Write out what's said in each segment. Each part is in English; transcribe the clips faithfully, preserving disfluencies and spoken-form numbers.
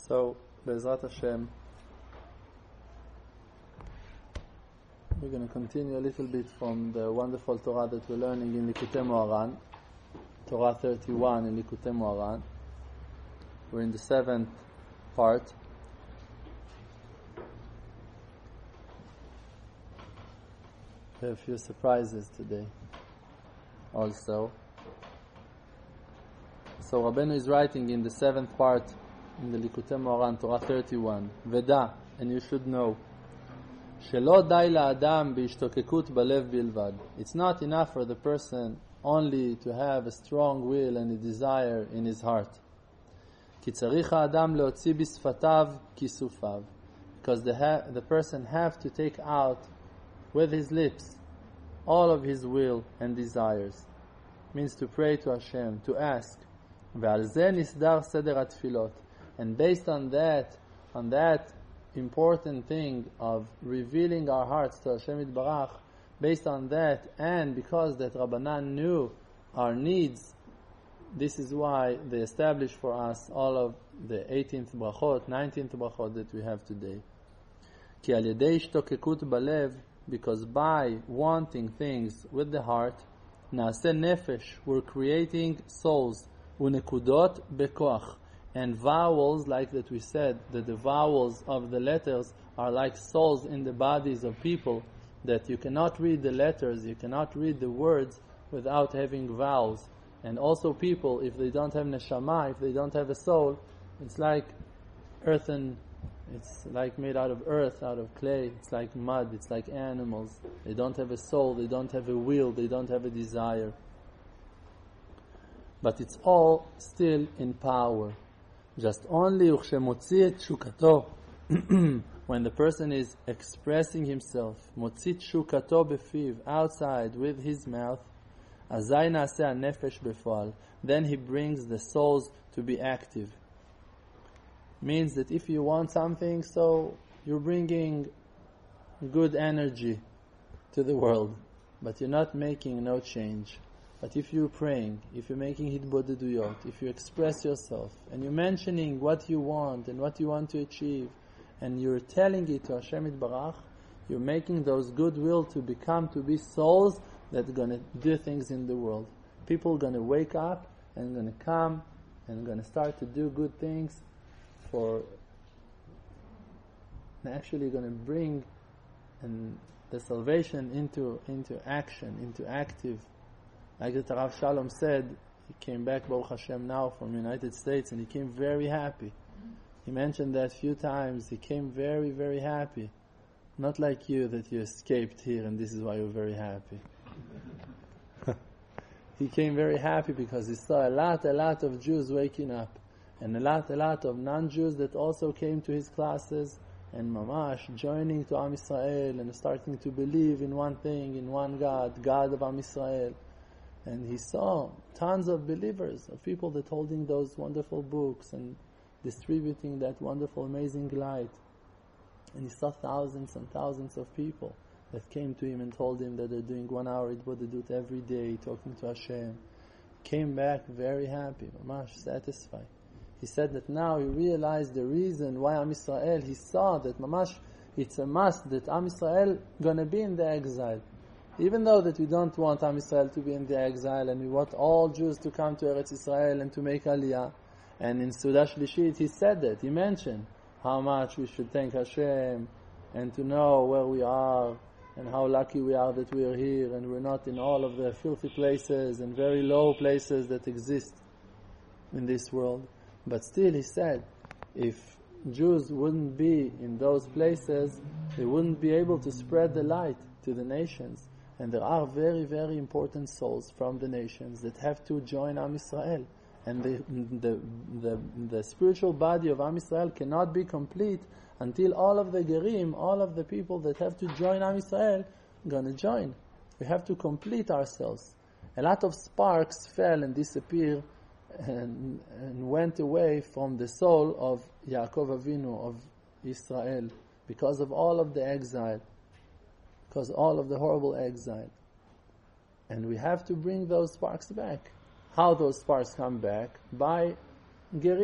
So, Be'ezrat Hashem, we're going to continue a little bit from the wonderful Torah that we're learning in Likutei Moharan, Torah thirty-one in Likutei Moharan. We're in the seventh part. We have a few surprises today also. So Rabbeinu is writing in the seventh part in the Likutei Moharan, Torah thirty-one, Veda, and you should know, Shelo dai la'adam b'ishtokekut balev bilvad. It's not enough for the person only to have a strong will and a desire in his heart. Ki tzarich ha'adam leotzi bisfatav kisufav. Because the, ha- the person have to take out with his lips all of his will and desires. Means to pray to Hashem, to ask. Ve'al zeh nisdar seder hatfilot. And based on that, on that important thing of revealing our hearts to Hashem Yitbarach, based on that, and because that Rabbanan knew our needs, this is why they established for us all of the eighteenth brachot, nineteenth brachot that we have today. Ki al yedei ishtokekut balev, because by wanting things with the heart, naaseh nefesh, we're creating souls, unekudot bekoach, and vowels, like that we said, that the vowels of the letters are like souls in the bodies of people, that you cannot read the letters, you cannot read the words without having vowels. And also people, if they don't have neshama, if they don't have a soul, it's like earthen, it's like made out of earth, out of clay, it's like mud, it's like animals. They don't have a soul, they don't have a will, they don't have a desire. But it's all still in power. Just only ukshemotzi et shukato, when the person is expressing himself, motzi shukato befiv, outside with his mouth, azay naaseh hanefesh befoal, then he brings the souls to be active. Means that if you want something, so you're bringing good energy to the world, but you're not making no change. But if you're praying, if you're making hitbodeduyot, if you express yourself, and you're mentioning what you want and what you want to achieve, and you're telling it to Hashem Yitbarach, you're making those goodwill to become, to be souls that are going to do things in the world. People are going to wake up and going to come and going to start to do good things for, actually going to bring and the salvation into into action, into active. Like the Rav Shalom said, he came back, Baruch Hashem, now from the United States, and he came very happy. He mentioned that a few times. He came very, very happy. Not like you, that you escaped here, and this is why you're very happy. He came very happy because he saw a lot, a lot of Jews waking up, and a lot, a lot of non-Jews that also came to his classes, and mamash, joining to Am Yisrael, and starting to believe in one thing, in one God, God of Am Yisrael. And he saw tons of believers, of people that holding those wonderful books and distributing that wonderful, amazing light. And he saw thousands and thousands of people that came to him and told him that they're doing one hour hitbodedut every day, talking to Hashem. Came back very happy, mamash, satisfied. He said that now he realized the reason why Am Yisrael, he saw that mamash, it's a must that Am Yisrael gonna be in the exile. Even though that we don't want Am Yisrael to be in the exile, and we want all Jews to come to Eretz Yisrael and to make Aliyah. And in Suda Shlishit he said that, he mentioned how much we should thank Hashem, and to know where we are, and how lucky we are that we are here, and we're not in all of the filthy places and very low places that exist in this world. But still he said, if Jews wouldn't be in those places, they wouldn't be able to spread the light to the nations. And there are very, very important souls from the nations that have to join Am Yisrael. And the, the, the, the spiritual body of Am Yisrael cannot be complete until all of the Gerim, all of the people that have to join Am Yisrael, are going to join. We have to complete ourselves. A lot of sparks fell and disappeared and, and went away from the soul of Yaakov Avinu, of Israel, because of all of the exile. Because all of the horrible exile. And we have to bring those sparks back. How those sparks come back? By Gerim.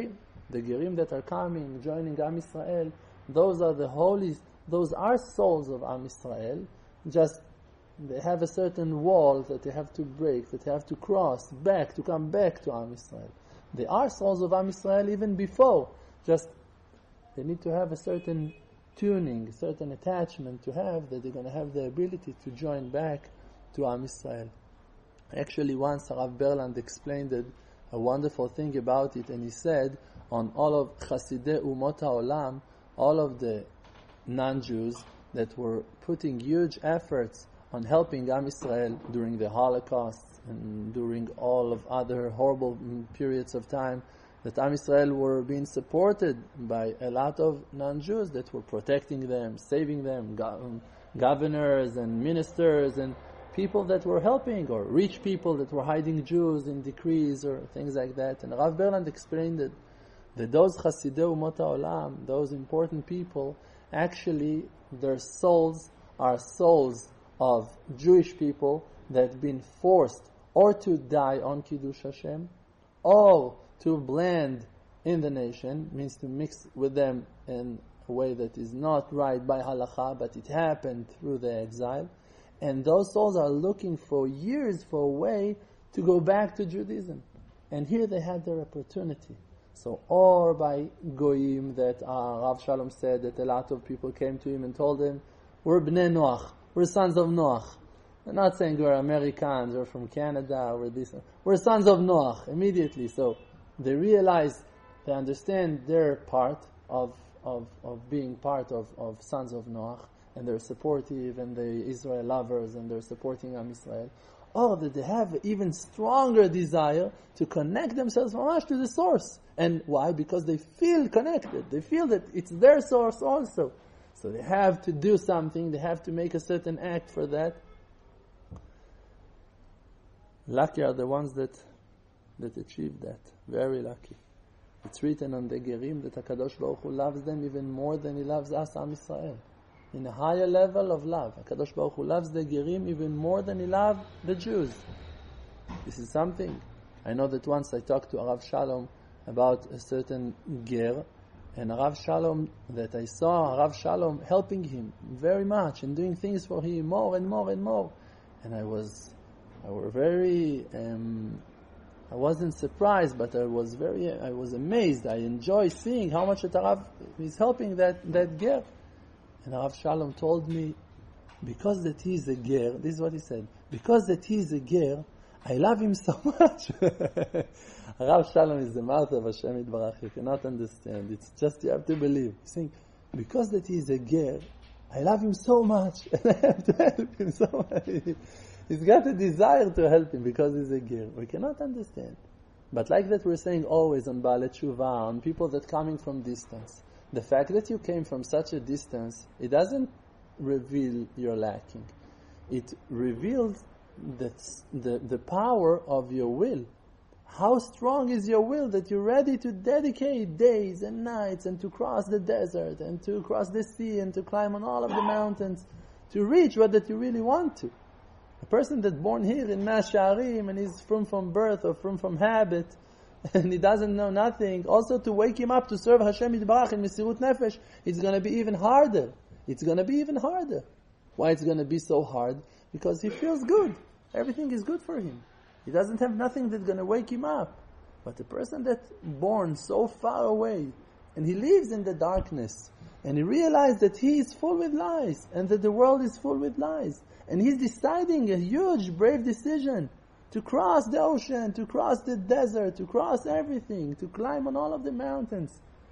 The Gerim that are coming, joining Am Yisrael, those are the holy, those are souls of Am Yisrael, just they have a certain wall that they have to break, that they have to cross back, to come back to Am Yisrael. They are souls of Am Yisrael even before, just they need to have a certain tuning, a certain attachment to have, that they're going to have the ability to join back to Am Yisrael. Actually, once Rav Berland explained it, a wonderful thing about it, and he said, on all of Chasidei Umot HaOlam, all of the non-Jews that were putting huge efforts on helping Am Yisrael during the Holocaust and during all of other horrible periods of time, that Am Yisrael were being supported by a lot of non-Jews that were protecting them, saving them, go- governors and ministers and people that were helping, or rich people that were hiding Jews in decrees or things like that. And Rav Berland explained it, that those Chasidei Umot HaOlam, those important people, actually their souls are souls of Jewish people that have been forced or to die on Kiddush Hashem, or to blend in the nation, means to mix with them in a way that is not right by halakha, but it happened through the exile. And those souls are looking for years for a way to go back to Judaism. And here they had their opportunity. So, or by Goyim, that uh, Rav Shalom said that a lot of people came to him and told him, we're Bnei Noach, we're sons of Noach. They're not saying we're Americans, or from Canada, or this. We're sons of Noach, immediately. So, they realize, they understand their part of of, of being part of, of sons of Noach, and they're supportive, and they're Israel lovers, and they're supporting Am Yisrael. Or that they have an even stronger desire to connect themselves mamash to the source. And why? Because they feel connected. They feel that it's their source also. So they have to do something, they have to make a certain act for that. Lucky are the ones that that achieve that. Very lucky. It's written on the Gerim that HaKadosh Baruch Hu loves them even more than He loves us, Am Yisrael. In a higher level of love. HaKadosh Baruch Hu loves the Gerim even more than He loves the Jews. This is something. I know that once I talked to Arav Shalom about a certain Ger, and Arav Shalom, that I saw Arav Shalom helping him very much and doing things for him more and more and more. And I was, I was very, um, I wasn't surprised, but I was very, I was amazed. I enjoy seeing how much that Arav is helping that, that Ger. And Arav Shalom told me, because that he is a Ger, this is what he said, because that he is a Ger, I love him so much. Arav Shalom is the mouth of Hashem Yitbarach. You cannot understand. It's just, you have to believe. He's saying, because that he is a Ger, I love him so much, and I have to help him so much. He's got a desire to help him because he's a Ger. We cannot understand. But like that we're saying always on Baalei Tshuva, on people that coming from distance. The fact that you came from such a distance, it doesn't reveal your lacking. It reveals the, the, the power of your will. How strong is your will that you're ready to dedicate days and nights and to cross the desert and to cross the sea and to climb on all of the mountains to reach what that you really want to. A person that's born here in Mea Shearim and he's from from birth or from from habit and he doesn't know nothing, also to wake him up to serve Hashem Yitbarach in Mesirut Nefesh, it's going to be even harder. It's going to be even harder. Why it's going to be so hard? Because he feels good. Everything is good for him. He doesn't have nothing that's going to wake him up. But the person that's born so far away and he lives in the darkness and he realizes that he is full with lies and that the world is full with lies, and he's deciding a huge, brave decision to cross the ocean, to cross the desert, to cross everything, to climb on all of the mountains,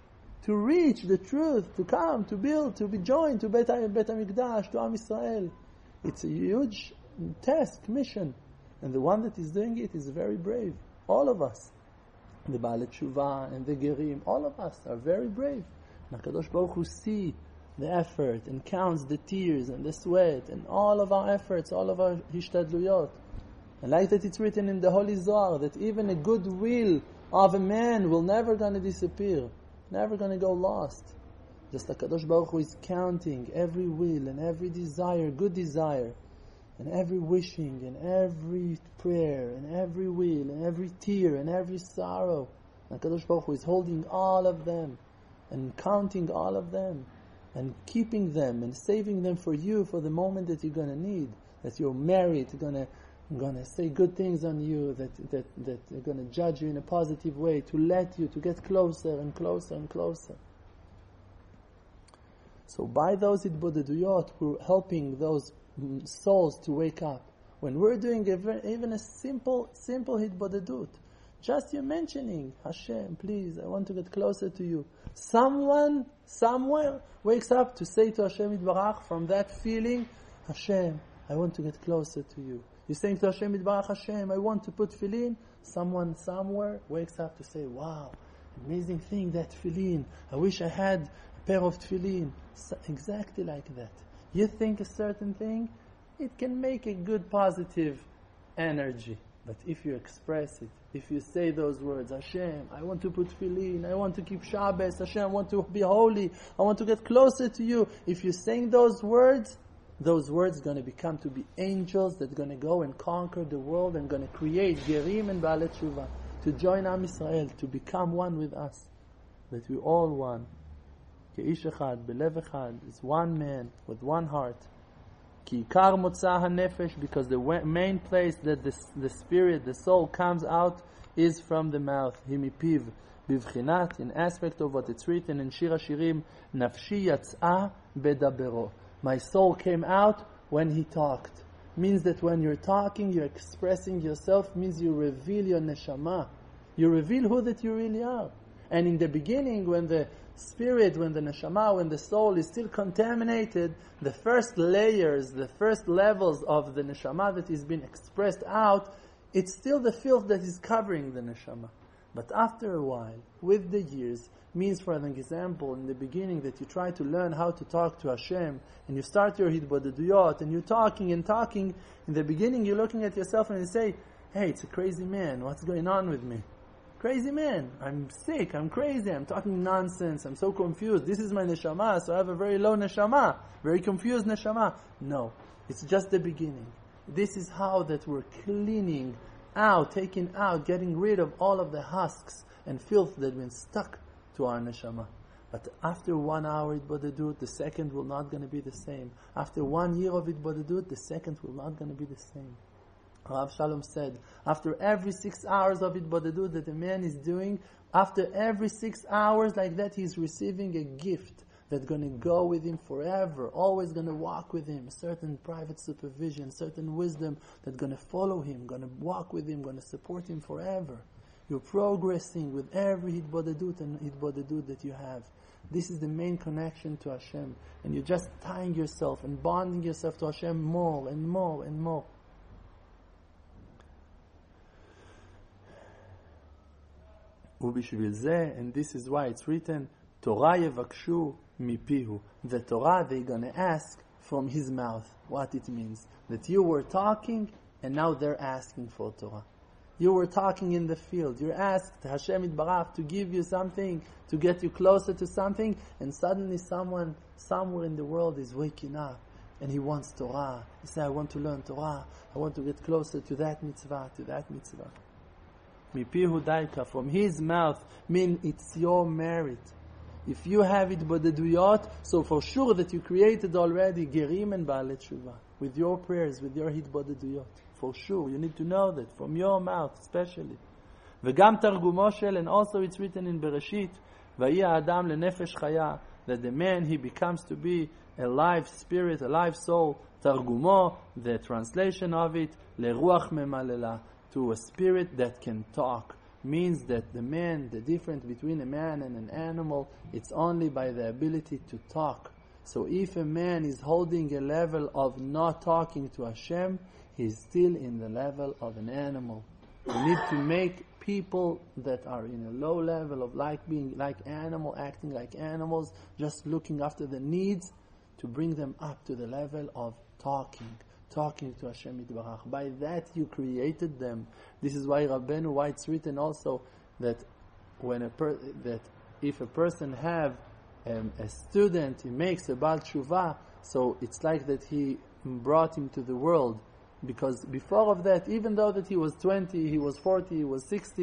to reach the truth, to come, to build, to be joined to Bet HaMikdash, to Am Yisrael. It's a huge task, mission. And the one that is doing it is very brave. All of us. The Baalei Tshuva and the Gerim, all of us are very brave. And HaKadosh Baruch Hu see the effort and counts the tears and the sweat and all of our efforts, all of our hishtadluyot. And like that it's written in the Holy Zohar that even a good will of a man will never going to disappear, never going to go lost. Just HaKadosh Baruch Hu is counting every will and every desire, good desire, and every wishing and every prayer and every will and every tear and every sorrow And Kadosh Baruch Hu is holding all of them and counting all of them and keeping them and saving them for you for the moment that you're going to need, that you're married, going to going to say good things on you, that that that they're going to judge you in a positive way, to let you to get closer and closer and closer. So by those hitbodeduyot, we're helping those souls to wake up. When we're doing a, even a simple, simple hitbodedut, just you mentioning, Hashem, please, I want to get closer to you. Someone, somewhere, wakes up to say to Hashem Yitbarach from that feeling, Hashem, I want to get closer to you. You're saying to Hashem Yitbarach, Hashem, I want to put tefillin. Someone somewhere wakes up to say, wow, amazing thing, that tefillin. I wish I had a pair of tefillin. So, exactly like that. You think a certain thing, it can make a good positive energy. But if you express it, if you say those words, Hashem, I want to put tefillin, I want to keep Shabbos, Hashem, I want to be holy, I want to get closer to you. If you're saying those words, those words are going to become to be angels that are going to go and conquer the world and going to create Gerim and Baalei Tshuva, to join Am Yisrael, to become one with us. That we all one. Ke'ish echad, belev echad, is one man with one heart. Ki ikar motza hanefesh, because the main place that the, the spirit, the soul comes out is from the mouth. Himipiv bivchinat, in aspect of what it's written in Shir HaShirim, nafshi yatzah bedabero. My soul came out when he talked. Means that when you're talking, you're expressing yourself, means you reveal your neshama. You reveal who that you really are. And in the beginning, when the spirit, when the neshama, when the soul is still contaminated, the first layers, the first levels of the neshama that is being expressed out, it's still the filth that is covering the neshama. But after a while, with the years, means, for an example, in the beginning that you try to learn how to talk to Hashem, and you start your hitbodeduyot, and you're talking and talking, in the beginning you're looking at yourself and you say, hey, it's a crazy man, what's going on with me? Crazy man, I'm sick, I'm crazy, I'm talking nonsense, I'm so confused, this is my neshama, so I have a very low neshama, very confused neshama. No, it's just the beginning. This is how that we're cleaning out, taking out, getting rid of all of the husks and filth that have been stuck to our neshama. But after one hour hitbodedut, the second will not going to be the same. After one year of hitbodedut, the second will not going to be the same. Rav Shalom said, after every six hours of hitbodedut that a man is doing, after every six hours like that, he's receiving a gift that's going to go with him forever, always going to walk with him, certain private supervision, certain wisdom that's going to follow him, going to walk with him, going to support him forever. You're progressing with every hitbodedut and hitbodedut that you have. This is the main connection to Hashem. And you're just tying yourself and bonding yourself to Hashem more and more and more. And this is why it's written, Torah yevakshu mipihu. The Torah they're going to ask from his mouth. What it means. That you were talking and now they're asking for Torah. You were talking in the field. You asked Hashem Yitbarach to give you something, to get you closer to something, and suddenly someone, somewhere in the world is waking up, and he wants Torah. He says, I want to learn Torah. I want to get closer to that mitzvah, to that mitzvah. Mipihu daika, from his mouth, mean it's your merit. If you have it bodeduyot, so for sure that you created already Gerim and Baalei Tshuva, with your prayers, with your hitbodeduyot. For sure, you need to know that from your mouth, especially. V'gam targumo shel, and also it's written in Bereshit, Vayi Adam lenefesh chaya, that the man he becomes to be a live spirit, a live soul. Targumo, the translation of it, leruach memalela, to a spirit that can talk. Means that the man, the difference between a man and an animal, it's only by the ability to talk. So if a man is holding a level of not talking to Hashem, he's still in the level of an animal. We need to make people that are in a low level of like being like animal, acting like animals, just looking after the needs, to bring them up to the level of talking, talking to Hashem Yitbarach. By that you created them. This is why Rabbeinu, why it's written also that when a per, that if a person have um, a student, he makes a Baal Tshuva, so it's like that he brought him to the world. Because before of that, even though that he was twenty, he was forty, he was sixty,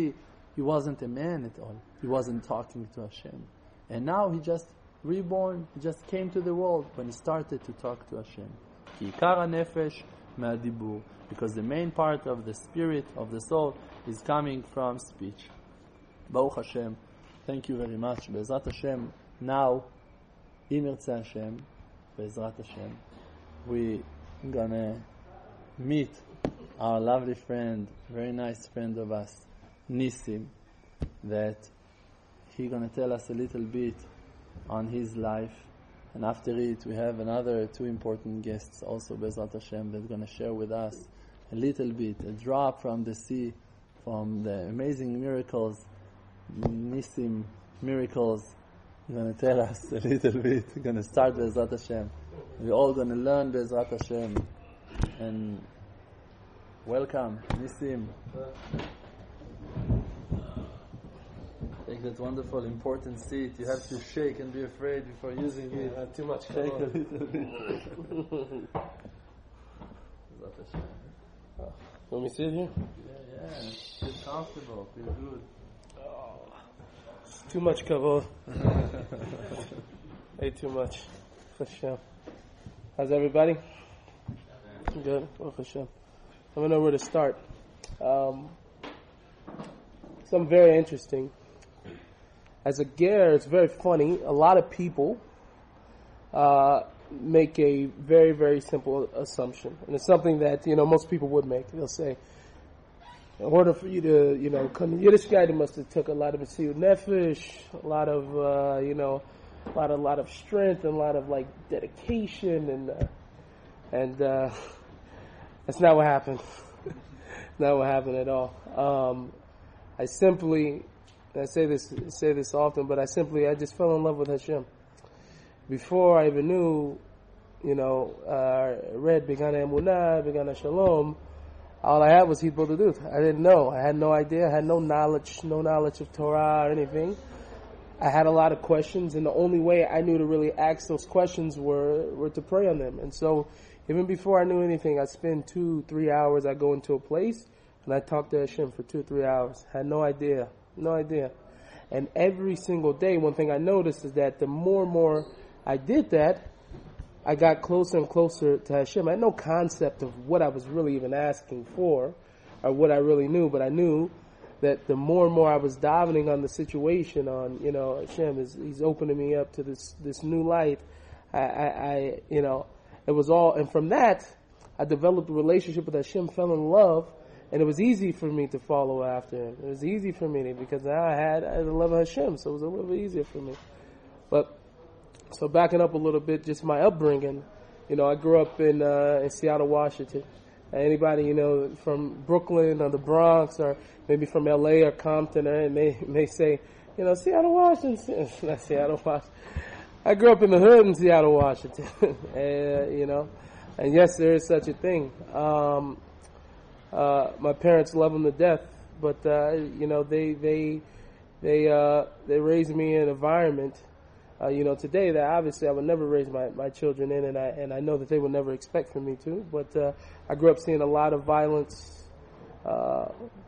he wasn't a man at all. He wasn't talking to Hashem. And now he just reborn, he just came to the world when he started to talk to Hashem. Ki ikar hanefesh me'adibur, because the main part of the spirit, of the soul, is coming from speech. Baruch Hashem. Thank you very much. Be'ezrat Hashem, now, Im Yirtzeh Hashem, Be'ezrat Hashem, we gonna meet our lovely friend, very nice friend of us, Nissim, that he gonna tell us a little bit on his life, and after it we have another two important guests also, Be'ezrat Hashem, that's gonna share with us a little bit, a drop from the sea, from the amazing miracles, Nissim miracles. He's gonna tell us a little bit. We're gonna start Be'ezrat Hashem. We're all gonna learn Be'ezrat Hashem. And welcome, Nissim. Take that wonderful, important seat. You have to shake and be afraid before using it. Uh, too much. Shake a little bit. Oh. Let me sit here? Yeah, yeah. Feel comfortable. Feel good. Oh. It's too much kavod. Way too much. Hashem. How's everybody? Good. Baruch Hashem. I don't know where to start. Um, something very interesting. As a ger, it's very funny. A lot of people uh, make a very, very simple assumption. And it's something that, you know, most people would make. They'll say, in order for you to, you know, come to Yiddish guy, they must have took a lot of Mesiyut Nefesh, a lot of, uh, you know, a lot, a lot of strength and a lot of, like, dedication. And, uh, and uh, that's not what happened. Not what happened at all. Um, I simply... I say this say this often, but I simply, I just fell in love with Hashem. Before I even knew, you know, uh, read Begana Emunah, Begana Shalom, all I had was Hitbol Dudut. I didn't know. I had no idea. I had no knowledge, no knowledge of Torah or anything. I had a lot of questions, and the only way I knew to really ask those questions were, were to pray on them. And so, even before I knew anything, I'd spend two, three hours, I'd go into a place, and I'd talk to Hashem for two, three hours. I had no idea. No idea. And every single day, one thing I noticed is that the more and more I did that, I got closer and closer to Hashem. I had no concept of what I was really even asking for, or what I really knew, but I knew that the more and more I was davening on the situation, on, you know, Hashem is, He's opening me up to this, this new light. I, I, I, you know, it was all, and from that, I developed a relationship with Hashem, fell in love. And it was easy for me to follow after him. It was easy for me to, because now I had, I had the love of Hashem, so it was a little bit easier for me. But, so backing up a little bit, just my upbringing, you know, I grew up in, uh, in Seattle, Washington. Anybody, you know, from Brooklyn or the Bronx or maybe from L A or Compton, and they may say, you know, Seattle, Washington, not Seattle, Washington. I grew up in the hood in Seattle, Washington, and, you know, and yes, there is such a thing. Um, Uh, my parents love them to death, but uh, you know they they they uh, they raised me in an environment, uh, you know, today that obviously I would never raise my, my children in, and I and I know that they would never expect for me to. But uh, I grew up seeing a lot of violence, uh,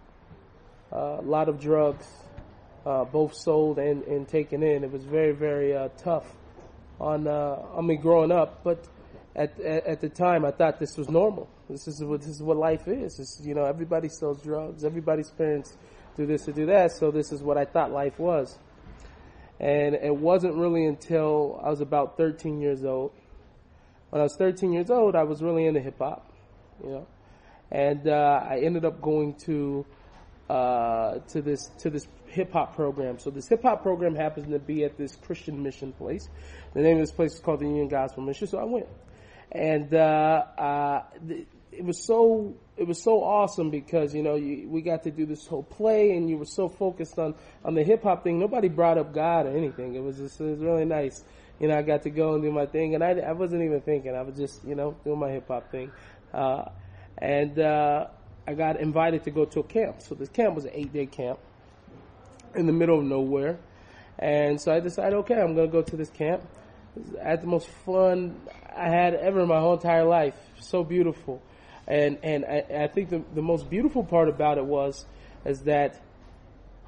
uh, a lot of drugs, uh, both sold and, and taken in. It was very very uh, tough on uh, on me growing up, but at, at at the time I thought this was normal. This is what this is what life is. It's, you know, everybody sells drugs. Everybody's parents do this or do that. So this is what I thought life was. And it wasn't really until I was about thirteen years old. When I was thirteen years old, I was really into hip hop, you know. And uh, I ended up going to uh, to this to this hip hop program. So this hip hop program happens to be at this Christian mission place. The name of this place is called the Union Gospel Mission. So I went. And uh, uh, it was so it was so awesome because, you know, you, we got to do this whole play, and you were so focused on, on the hip hop thing. Nobody brought up God or anything. It was just, it was really nice. You know, I got to go and do my thing, and I, I wasn't even thinking. I was just, you know, doing my hip hop thing. Uh, and uh, I got invited to go to a camp. So this camp was an eight day camp in the middle of nowhere. And so I decided, okay, I'm going to go to this camp. I had the most fun I had ever in my whole entire life. So beautiful. And and I, I think the, the most beautiful part about it was is that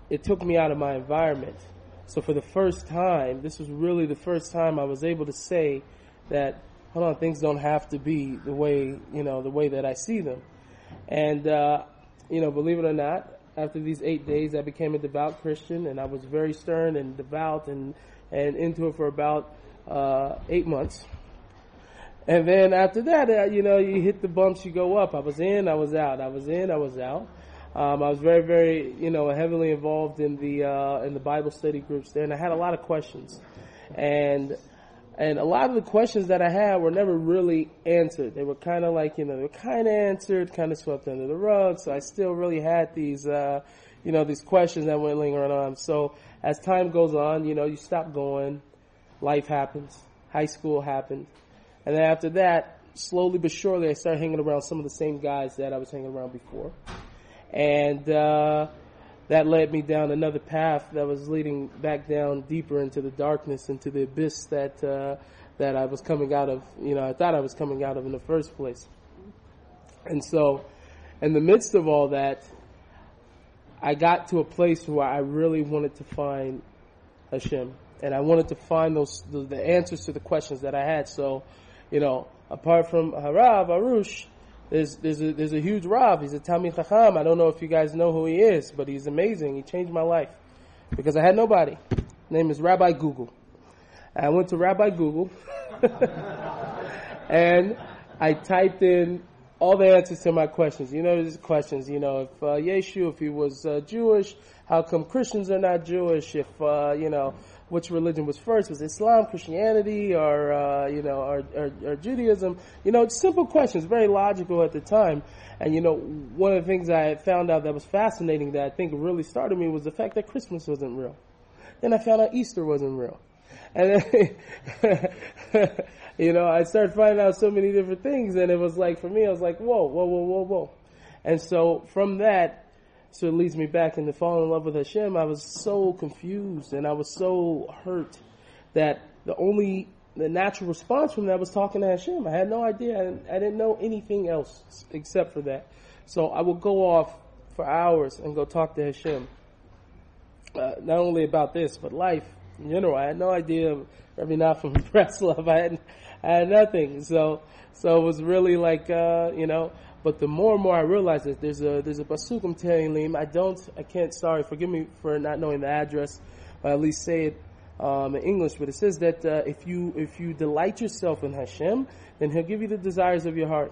it took me out of my environment. So for the first time, this was really the first time I was able to say that, hold on, things don't have to be the way, you know, the way that I see them. And, uh, you know, believe it or not, after these eight days, I became a devout Christian, and I was very stern and devout and, and into it for about uh, eight months. And then after that, uh, you know, you hit the bumps, you go up. I was in, I was out. I was in, I was out. Um, I was very, very, you know, heavily involved in the uh, in the Bible study groups there, and I had a lot of questions, and and a lot of the questions that I had were never really answered. They were kind of like, you know, they were kind of answered, kind of swept under the rug. So I still really had these, uh, you know, these questions that went lingering on. So as time goes on, you know, you stop going, life happens, high school happened, and then after that, slowly but surely, I started hanging around some of the same guys that I was hanging around before. And uh, that led me down another path that was leading back down deeper into the darkness, into the abyss that uh, that I was coming out of, you know, I thought I was coming out of in the first place. And so, in the midst of all that, I got to a place where I really wanted to find Hashem. And I wanted to find those the, the answers to the questions that I had. So, you know, apart from Harav, Arush, There's there's a there's a huge Rav. He's a Talmid Chacham. I don't know if you guys know who he is, but he's amazing. He changed my life because I had nobody. His name is Rabbi Google. I went to Rabbi Google and I typed in all the answers to my questions. You know, these questions. You know, if uh, Yeshu, if he was uh, Jewish, how come Christians are not Jewish? If uh, you know, which religion was first? Was Islam, Christianity, or uh, you know, or, or, or Judaism? You know, simple questions, very logical at the time. And you know, one of the things I found out that was fascinating, that I think really started me, was the fact that Christmas wasn't real. Then I found out Easter wasn't real, and then, you know, I started finding out so many different things, and it was like, for me, I was like, whoa, whoa, whoa, whoa, whoa. And so from that, so it leads me back into falling in love with Hashem. I was so confused and I was so hurt that the only, the natural response from that was talking to Hashem. I had no idea. I didn't, I didn't know anything else except for that. So I would go off for hours and go talk to Hashem. Uh, not only about this, but life in general. I had no idea. Rabbi Nachum from Breslov. I had, I had nothing. So, so it was really like, uh, you know, but the more and more I realized that there's a there's a pasuk I'm telling him, I don't I can't sorry forgive me for not knowing the address, but at least say it um, in English. But it says that uh, if you if you delight yourself in Hashem, then He'll give you the desires of your heart.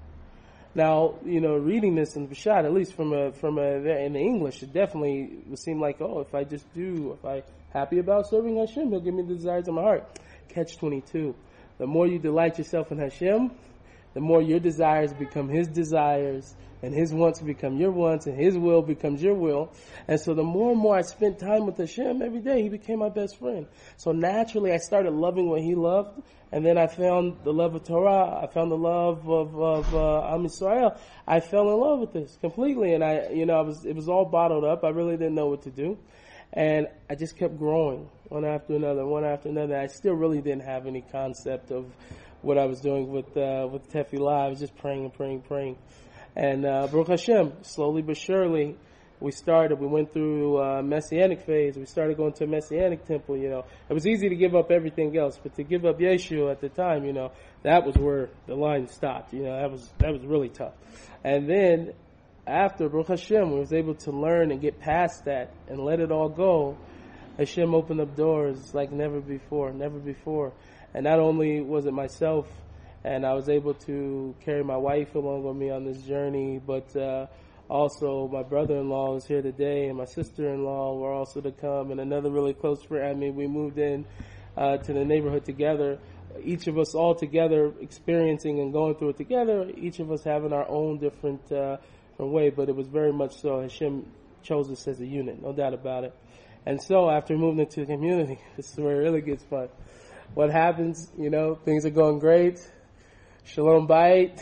Now, you know, reading this in Peshat, at least from a from a in the English, it definitely would seem like, oh, if I just do, if I'm happy about serving Hashem, He'll give me the desires of my heart. Catch twenty-two. The more you delight yourself in Hashem, the more your desires become His desires, and His wants become your wants, and His will becomes your will. And so the more and more I spent time with Hashem every day, He became my best friend. So naturally I started loving what He loved, and then I found the love of Torah, I found the love of, of uh, Am Yisrael. I fell in love with this completely, and I, you know, I was, it was all bottled up. I really didn't know what to do. And I just kept growing, one after another, one after another. I still really didn't have any concept of what I was doing with uh, with Tefillah. I was just praying and praying, praying. And uh, Baruch Hashem, slowly but surely, we started. We went through a Messianic phase. We started going to a Messianic temple, you know. It was easy to give up everything else, but to give up Yeshu at the time, you know, that was where the line stopped. You know, that was that was really tough. And then after Baruch Hashem, we was able to learn and get past that and let it all go. Hashem opened up doors like never before, never before. And not only was it myself, and I was able to carry my wife along with me on this journey, but uh, also my brother-in-law is here today, and my sister-in-law were also to come, and another really close friend. I mean, we moved in uh, to the neighborhood together, each of us all together experiencing and going through it together, each of us having our own different, uh, different way, but it was very much so Hashem chose us as a unit, no doubt about it. And so after moving into the community, this is where it really gets fun. What happens, you know, things are going great. Shalom Bayit.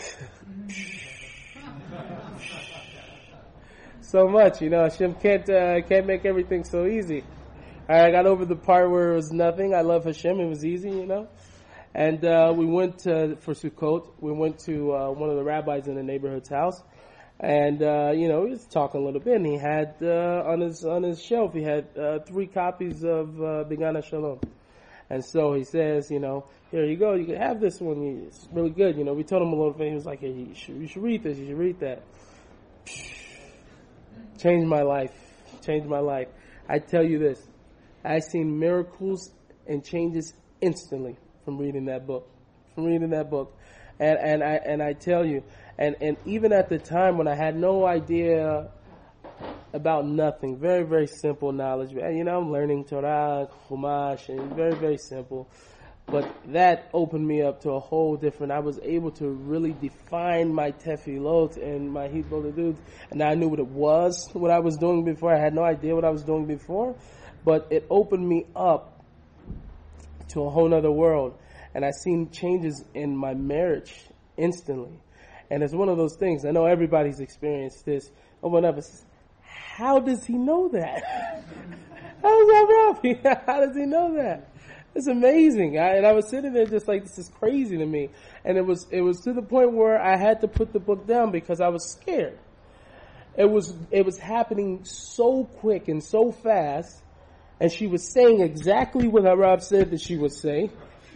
So much, you know, Hashem can't, uh, can't make everything so easy. All right, I got over the part where it was nothing. I love Hashem. It was easy, you know. And, uh, we went to, for Sukkot, we went to, uh, one of the rabbis in the neighborhood's house. And, uh, you know, he was talking a little bit, and he had, uh, on his, on his shelf, he had, uh, three copies of, uh, Begana Shalom. And so he says, you know, here you go, you can have this one, it's really good, you know, we told him a little bit, he was like, hey, you should, you should read this, you should read that. Changed my life, changed my life. I tell you this, I've seen miracles and changes instantly from reading that book, from reading that book. And, and I, and I tell you, and, and even at the time when I had no idea about nothing, very, very simple knowledge. You know, I'm learning Torah, Chumash, and very, very simple. But that opened me up to a whole different, I was able to really define my tefillot and my hitbodedut, and I knew what it was, what I was doing before. I had no idea what I was doing before, but it opened me up to a whole other world. And I seen changes in my marriage instantly. And it's one of those things, I know everybody's experienced this. Oh, whatever. How does he know that? How is that wrong? How does he know that? It's amazing. I, and I was sitting there just like, this is crazy to me. And it was, it was to the point where I had to put the book down because I was scared. It was, it was happening so quick and so fast. And she was saying exactly what Rob said that she would say.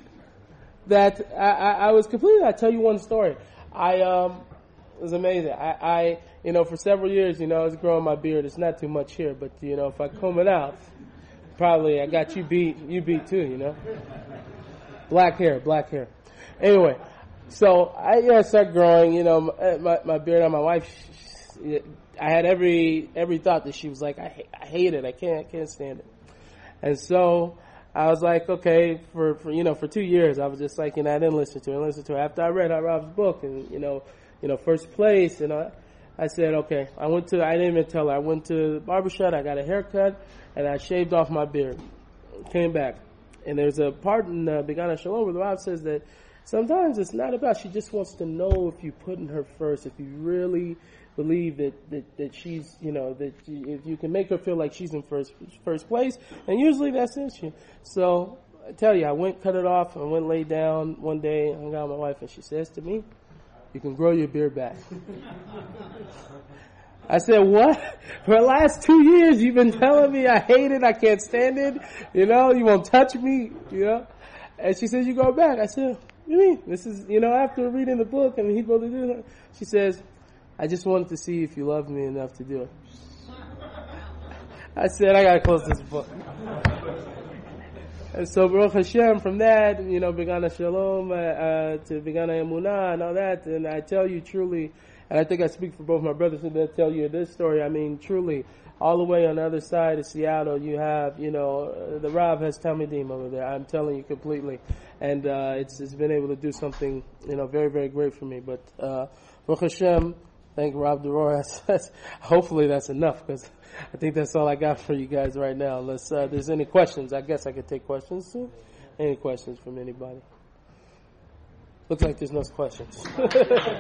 That I, I, I was completely, I'll tell you one story. I, um, it was amazing. I, I, you know, for several years, you know, I was growing my beard. It's not too much here, but, you know, if I comb it out, probably I got you beat, you beat too, you know. Black hair, black hair. Anyway, so I, yeah, started growing, you know, my, my beard on my wife. She, I had every, every thought that she was like, I, I hate it. I can't, I can't stand it. And so, I was like, okay, for, for, you know, for two years, I was just like, you know, I didn't listen to it. I listened to it after I read Rob's book and, you know, you know, first place. And I, I said, okay, I went to, I didn't even tell her. I went to the barbershop, I got a haircut, and I shaved off my beard. Came back. And there's a part in uh, Begana Shalom where the Rob says that sometimes it's not about, she just wants to know if you put in her first, if you really believe that, that, that she's, you know, that you, if you can make her feel like she's in first first place, and usually that's the issue. So, I tell you, I went, cut it off, and went lay down one day, hung out with my wife, and she says to me, you can grow your beard back. I said, what? For the last two years, you've been telling me I hate it, I can't stand it, you know, you won't touch me, you know? And she says, you go back. I said, what do you mean? This is, you know, after reading the book, and he both do it. She says, I just wanted to see if you loved me enough to do it. I said, I gotta close this book. And so, Baruch Hashem, from that, you know, Begana Shalom, uh, uh, to Begana Emunah and all that, and I tell you truly, and I think I speak for both my brothers when they tell you this story, I mean, truly, all the way on the other side of Seattle, you have, you know, uh, the Rav has Talmidim over there, I'm telling you completely. And, uh, it's, it's been able to do something, you know, very, very great for me. But, uh, Baruch Hashem, thank Rob DeRoy. Hopefully that's enough, because I think that's all I got for you guys right now. Unless uh, there's any questions, I guess I could take questions too. Any questions from anybody? Looks like there's no questions. um,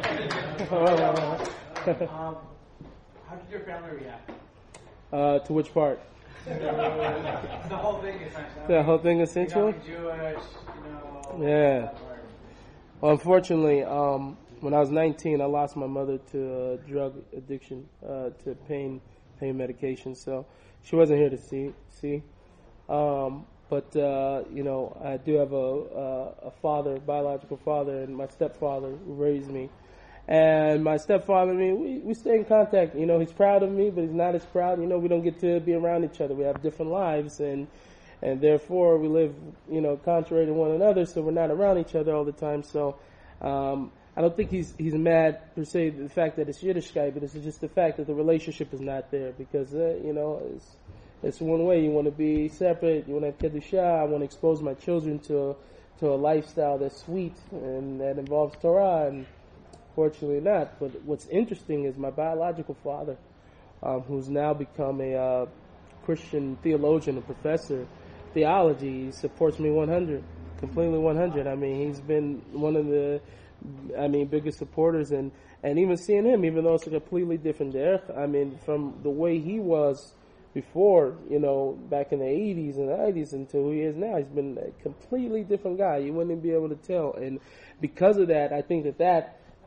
how did your family react? Uh, to which part? the whole thing, essentially. The whole thing, essentially? You know, Jewish, you know. Yeah. Well, unfortunately, um, when I was nineteen, I lost my mother to uh, drug addiction, uh, to pain, pain medication. So she wasn't here to see, see. Um, but, uh, you know, I do have a, a, a father, biological father, and my stepfather who raised me. And my stepfather, I mean, we, we stay in contact. You know, he's proud of me, but he's not as proud. You know, we don't get to be around each other. We have different lives, and and therefore we live, you know, contrary to one another, so we're not around each other all the time. So um, I don't think he's he's mad, per se, the fact that it's Yiddishkeit, but it's just the fact that the relationship is not there. Because, uh, you know, it's, it's one way. You want to be separate. You want to have Kedushah. I want to expose my children to, to a lifestyle that's sweet and that involves Torah, and fortunately not. But what's interesting is my biological father, um, who's now become a uh, Christian theologian, a professor of theology, he supports me one hundred, completely one hundred. I mean, he's been one of the, I mean, biggest supporters, and, and even seeing him, even though it's a completely different derech, I mean, from the way he was before, you know, back in the eighties and nineties until who he is now, he's been a completely different guy. You wouldn't even be able to tell. And because of that, I think that that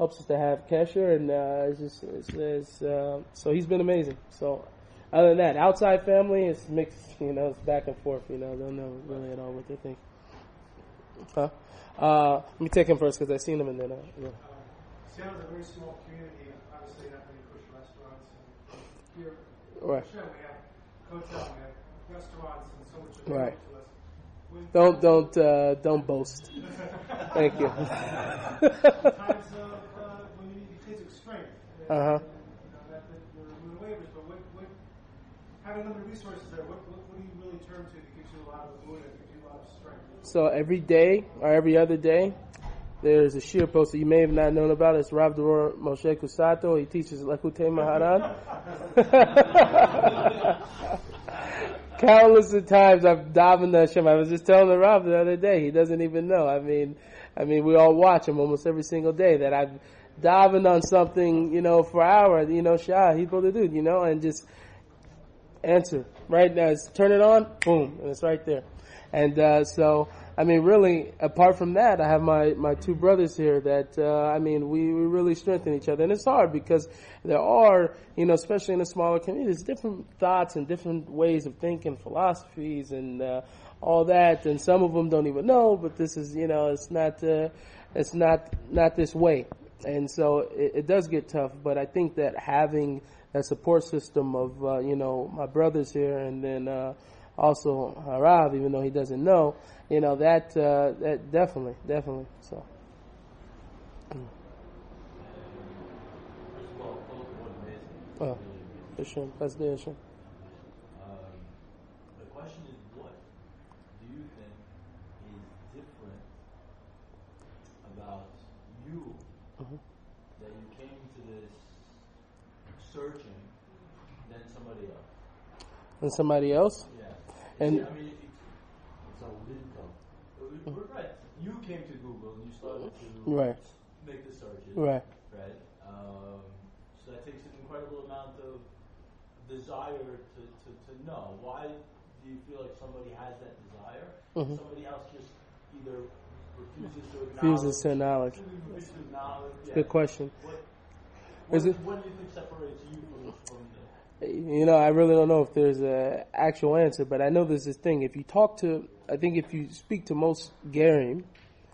helps us to have Kesher, and uh, it's just it's, it's, uh, so he's been amazing. So other than that, outside family is mixed. You know, it's back and forth. You know, don't know really at all what they think. Huh? Uh, let me take him first because I seen him, and then uh, yeah. Seattle's a very small community. Obviously, not many kosher restaurants. And here, Right. Sure, we have hotels, we have restaurants, and so much available Right. to us. When Don't don't uh, don't boast. Thank you. times of uh, when you need physical strength, uh, Uh-huh. you know, that, that you're doing waivers, but what, what, having other resources there, what, what, what do you really turn to that gives you a lot of mood and gives you a lot of strength? So every day or every other day, there's a shir post that you may have not known about. It's Rav Doror Moshe Kusato. He teaches Lakutei Maharan. Countless of times I've davened to Hashem. I was just telling the Rav the other day. He doesn't even know. I mean, I mean, we all watch him almost every single day. That I've davened on something, you know, for hours. You know, Shah, he's supposed to do, you know, and just answer right now. It's, turn it on, boom, and it's right there. And uh, so, I mean, really, apart from that, I have my, my two brothers here that, uh, I mean, we, we really strengthen each other. And it's hard because there are, you know, especially in a smaller community, there's different thoughts and different ways of thinking, philosophies and uh, all that. And some of them don't even know, but this is, you know, it's not, uh, it's not, not this way. And so it, it does get tough. But I think that having that support system of, uh, you know, my brothers here and then, uh, also Harav, even though he doesn't know, you know, that uh, that definitely, definitely. So. First of all, both were amazing. Oh, Hashem, that's the Hashem. Um, the question is, what do you think is different about you Mhm. that you came to this searching than somebody else? And somebody else? Yeah. And- I mean, it's, it's a window. We're right. You came to Google and you started to Right. make the searches. Right. Right. Um, so that takes an incredible amount of desire to, to, to know. Why do you feel like somebody has that desire? Mhm. Somebody else just either refuses to acknowledge. Refuses to acknowledge. Refuses to acknowledge. Yeah. Good question. What, Is what, it- what do you think separates you from, from the... You know, I really don't know if there's an actual answer, but I know there's this thing. If you talk to, I think if you speak to most Gerim,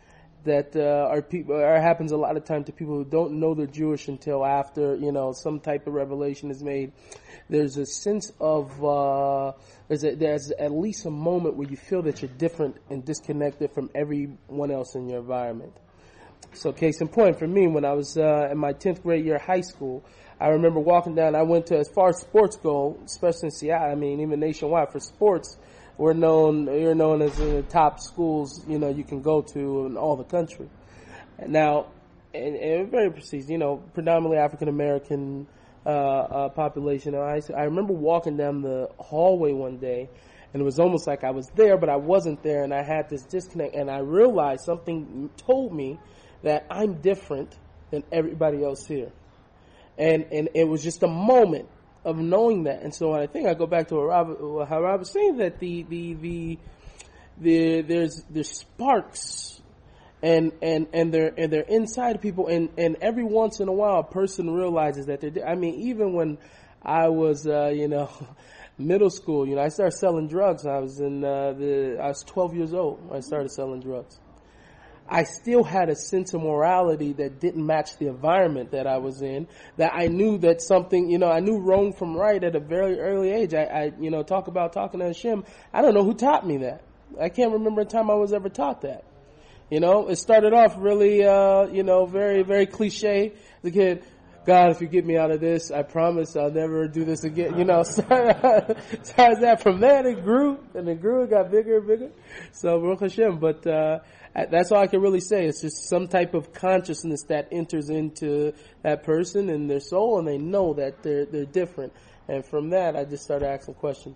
that uh, are people, or happens a lot of time to people who don't know they're Jewish until after, you know, some type of revelation is made. There's a sense of, uh, there's, a, there's at least a moment where you feel that you're different and disconnected from everyone else in your environment. So case in point, for me, when I was uh, in my tenth grade year of high school, I remember walking down, I went to, as far as sports go, especially in Seattle, I mean, even nationwide, for sports, we're known, you're known as the top schools, you know, you can go to in all the country. Now, and, and very precise, you know, predominantly African-American uh, uh, population. I, I remember walking down the hallway one day, and it was almost like I was there, but I wasn't there, and I had this disconnect, and I realized something told me that I'm different than everybody else here. And and it was just a moment of knowing that. And so I think I go back to what Rob, how Rob was saying, that the the the, the there's there's sparks and and and they're and they're inside people, and and every once in a while a person realizes that they're. I mean, even when I was uh, you know middle school, you know, I started selling drugs. I was in uh, the I was twelve years old when I started selling drugs. I still had a sense of morality that didn't match the environment that I was in, that I knew that something, you know, I knew wrong from right at a very early age. I, I you know, talk about talking to Hashem. I don't know who taught me that. I can't remember a time I was ever taught that. You know, it started off really, uh, you know, very, very cliche. The kid, God, if you get me out of this, I promise I'll never do this again. You know, so as that, from that it grew, and it grew, it got bigger and bigger. So, Baruch Hashem, but, uh, that's all I can really say. It's just some type of consciousness that enters into that person and their soul, and they know that they're they're different. And from that, I just started asking questions.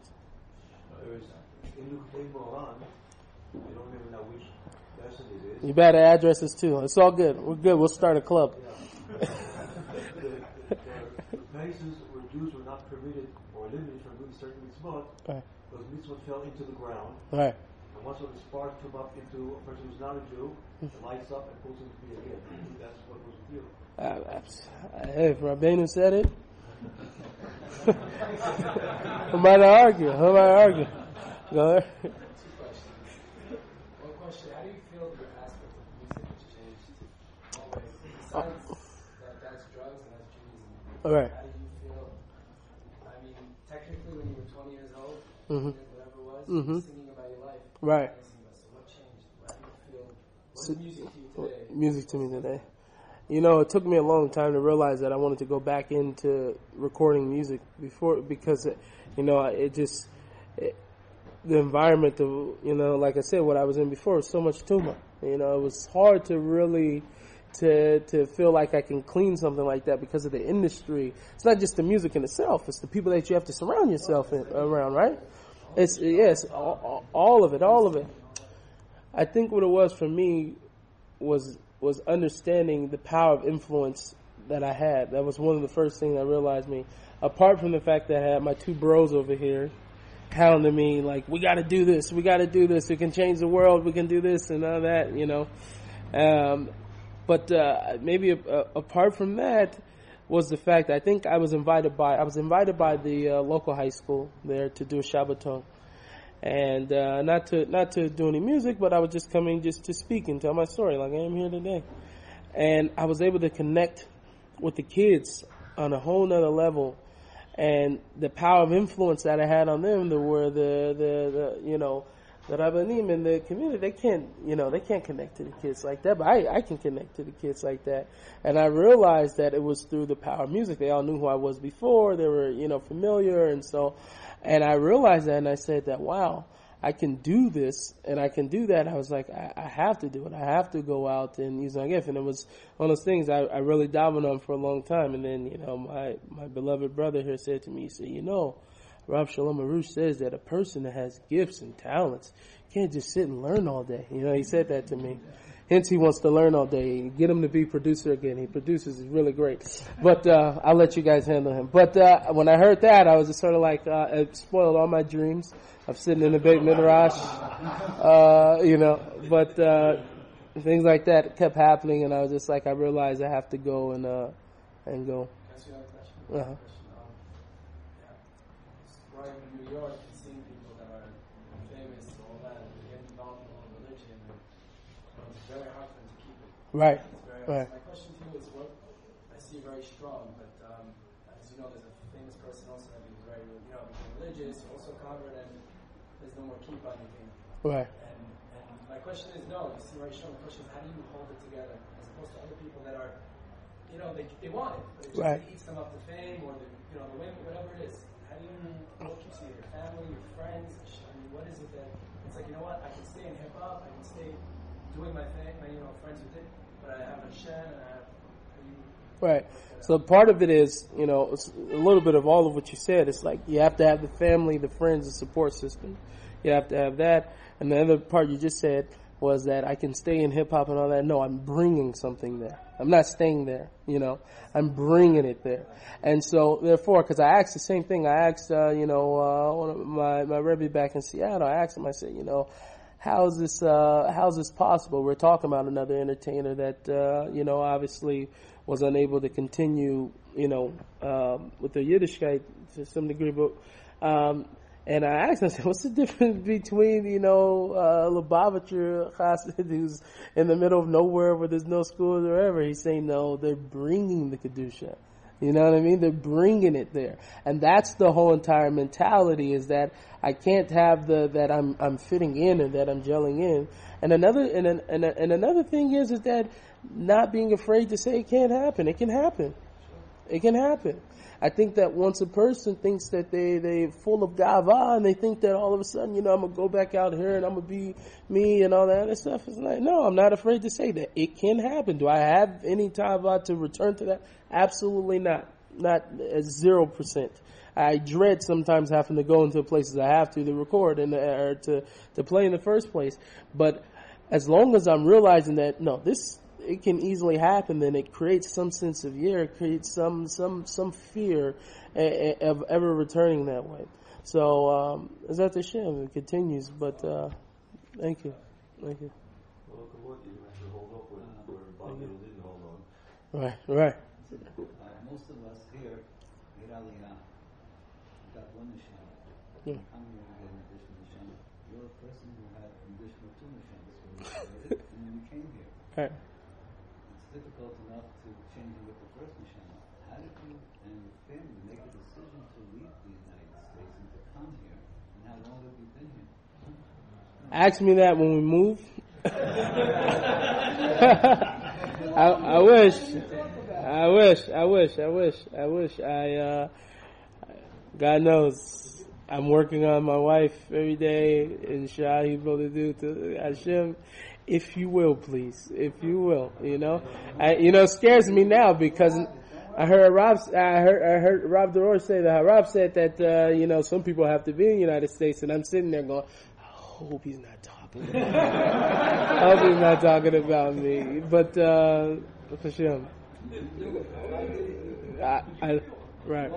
In Lucas Moran, I don't remember now which lesson it is. You better address us too. It's all good. We're good. We'll start a club. Yeah. the, the, the places where Jews were not permitted or limited from doing certain mitzvot, Right. those mitzvot fell into the ground. Right. And once the spark comes up into a person who's not a Jew, it lights up and pulls him to be a Yid. I think that's what was with you. Uh, hey, if Rabbeinu said it, who am I to argue? Who am I to argue? Go ahead. Two questions. One question, how do you feel your aspect of music has changed? Always. Besides that that's drugs and that's Judaism. All right. How do you feel? I mean, technically when you were twenty years old, Mm-hmm. whatever it was, Mm-hmm. you were singing about your life. Right. So what changed? How do you feel? What's So- music to you today? Music to me today. You know, it took me a long time to realize that I wanted to go back into recording music before, because, it, you know, it just, it, the environment of, you know, like I said, what I was in before was so much tumor. You know, it was hard to really, to to feel like I can clean something like that because of the industry. It's not just the music in itself, it's the people that you have to surround yourself in, around, right? It's, yes, all, all of it, all of it. I think what it was for me was was understanding the power of influence that I had. That was one of the first things I realized me. Apart from the fact that I had my two bros over here hounding me like, we got to do this, we got to do this, we can change the world, we can do this and all that, you know. Um, but uh, maybe uh, apart from that was the fact that I think I was invited by I was invited by the uh, local high school there to do a Shabbaton. And uh, not to not to do any music, but I was just coming just to speak and tell my story, like I am here today. And I was able to connect with the kids on a whole nother level, and the power of influence that I had on them, the were the the, the you know the Rabbanim in the community, they can't you know they can't connect to the kids like that, but I I can connect to the kids like that. And I realized that it was through the power of music. They all knew who I was before. They were you know familiar, and so. And I realized that, and I said that, wow, I can do this, and I can do that. I was like, I, I have to do it. I have to go out and use my gift. And it was one of those things I, I really dabbled on for a long time. And then, you know, my, my beloved brother here said to me, he said, you know, Rav Shalom Arush says that a person that has gifts and talents can't just sit and learn all day. You know, he said that to me. Hence, he wants to learn all day. Get him to be producer again. He produces, he's really great. But uh, I'll let you guys handle him. But uh, when I heard that, I was just sort of like, uh, it spoiled all my dreams of sitting in the Beit Midrash, uh, you know. But uh, things like that kept happening, and I was just like, I realized I have to go and uh, and go. Can I ask you another question? Uh-huh. Question, um, yeah. Growing in New York and seeing people that are famous and all that, and they get involved in all religion, and it's very hard for them to keep it. Right. It's very Right. hard. My question to you is, what I see very strong, but um, as you know, there's a famous person also that was very, you know, became religious, also convert, and there's no more keep on anything. Right. And, and my question is, no, you see very strong. The question is, how do you hold it together as opposed to other people that are, you know, they they want it, but it just Right. eats them up to fame or the, you know, the women, whatever it is. How do you, what keeps you, your family, your friends? I mean, what is it that it's like? You know what? I can stay in hip hop. I can stay doing my thing. My, you know, friends with it, but I have a Hashem and I have. How do you, Right. So part of it is, you know, it's a little bit of all of what you said. It's like you have to have the family, the friends, the support system. You have to have that. And the other part you just said was that I can stay in hip hop and all that. No, I'm bringing something there. I'm not staying there, you know. I'm bringing it there. And so, therefore, because I asked the same thing. I asked, uh, you know, uh, one of my, my Rebbe back in Seattle, I asked him, I said, you know, how is this, uh, how is this possible? We're talking about another entertainer that, uh, you know, obviously was unable to continue, you know, um, with the Yiddishkeit to some degree, but, um, and I asked him, I said, what's the difference between, you know, uh, Lubavitcher Chassid, who's in the middle of nowhere where there's no schools or whatever? He's saying, no, they're bringing the Kedusha. You know what I mean? They're bringing it there. And that's the whole entire mentality, is that I can't have the, that I'm, I'm fitting in and that I'm gelling in. And another, and, and, and another thing is, is that not being afraid to say it can't happen. It can happen. It can happen. I think that once a person thinks that they, they're full of gava and they think that all of a sudden, you know, I'm going to go back out here and I'm going to be me and all that other stuff, it's like, no, I'm not afraid to say that. It can happen. Do I have any tava to return to that? Absolutely not. Not at zero percent. I dread sometimes having to go into places I have to to record and or to, to play in the first place. But as long as I'm realizing that, no, this, it can easily happen, then it creates some sense of fear, it creates some some some fear of ever returning that way. So um, Zat Hashem, it continues, but uh, Thank you. Thank you. Well, come on, you have to hold up where, where Bob Dylan didn't hold on. Right, right. Uh, most of us here made Aliyah. We got one neshama. Yeah. Come here to get an additional neshama. You're a person who had an additional two neshamas when you started, and then you came here. Right. It's difficult enough to change it with the first neshama. How did you and your family make a decision to leave the United States and to come here? And how long have you been here? Ask me that when we move. I, I wish, I wish, I wish, I wish, I wish. I, uh, God knows, I'm working on my wife every day. Inshallah, He's going to do to Hashem, if you will, please, if you will. You know, I, you know, it scares me now because I heard Rob, I heard, I heard Rob Deror say that. Rob said that, uh, you know, some people have to be in the United States, and I'm sitting there going, I hope he's not talking about me. I hope he's not talking about me. But, uh, for sure. I, I, right.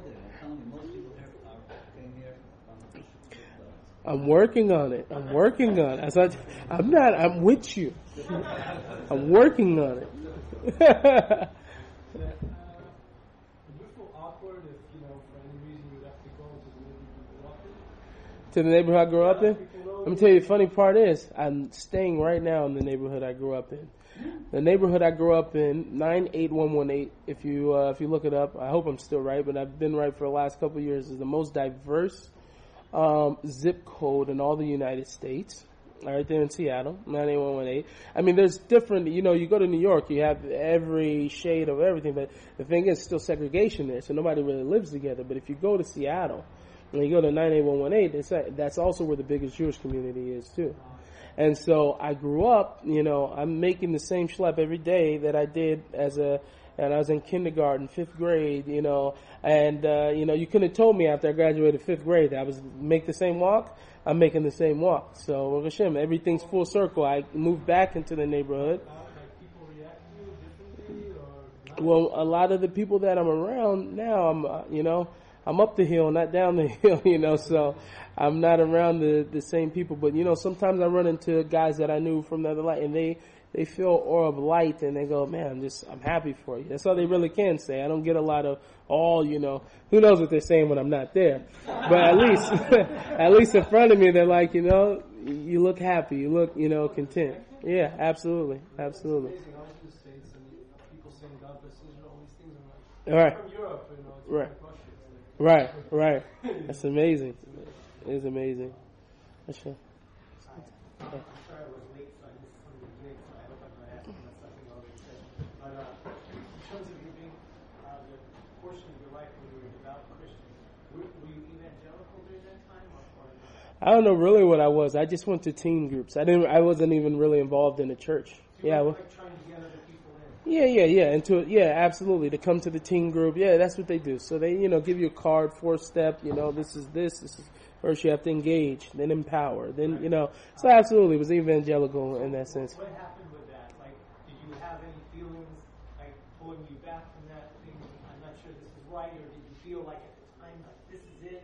I'm working on it. I'm working on it. As I, I'm not, I'm with you. I'm working on it. Would you feel awkward if, you know, for any reason you would have to go to the neighborhood you grew up in? To the neighborhood I grew up in? Let me tell you, the funny part is, I'm staying right now in the neighborhood I grew up in. The neighborhood I grew up in, nine eight one one eight, if you uh, if you look it up, I hope I'm still right, but I've been right for the last couple of years, is the most diverse um, zip code in all the United States. Right there in Seattle, nine eight one one eight. I mean, there's different, you know, you go to New York, you have every shade of everything, but the thing is, still segregation there, so nobody really lives together. But if you go to Seattle, when you go to nine eight one one eight, it's, that's also where the biggest Jewish community is, too. And so I grew up, you know, I'm making the same schlep every day that I did as a, and I was in kindergarten, fifth grade, you know, and, uh, you know, you couldn't have told me after I graduated fifth grade that I was make the same walk. I'm making the same walk. So, Baruch Hashem, everything's full circle. I moved back into the neighborhood. Well, a lot of the people that I'm around now, I'm, uh, you know, I'm up the hill, not down the hill, you know, so I'm not around the, the same people. But, you know, sometimes I run into guys that I knew from the other light, and they, they feel aura of light, and they go, man, I'm just, I'm happy for you. That's all they really can say. I don't get a lot of, all, you know, who knows what they're saying when I'm not there. But at least, at least in front of me, they're like, you know, you look happy, you look, you know, content. Yeah, absolutely, absolutely. It's amazing. I was in the States, and people saying God bless Israel, all these things. I'm like, Right. from Europe, you know, it's Right. like Russia. It's like, Right, right. That's amazing. It's amazing. That's sure. I'm sorry I was late, so I missed some of the beginning, so I hope I'm not asking about something already said. But uh, in terms of you being uh, the portion of your life when you were a devout Christian, were, were you evangelical during that time, or, or not? I don't know really what I was. I just went to teen groups. I didn't. I wasn't even really involved in the church. So you Yeah. were Well, like trying to get other people in. yeah, yeah, yeah. Into yeah, absolutely. To come to the teen group. Yeah, that's what they do. So they, you know, give you a card, four step. You know, this is this. This is first you have to engage, then empower, then you know. So absolutely, it was evangelical in that sense. What happened with that? Like, did you have any feelings like pulling you back from that thing? I'm not sure this is right, or did you feel like at the time like this is it?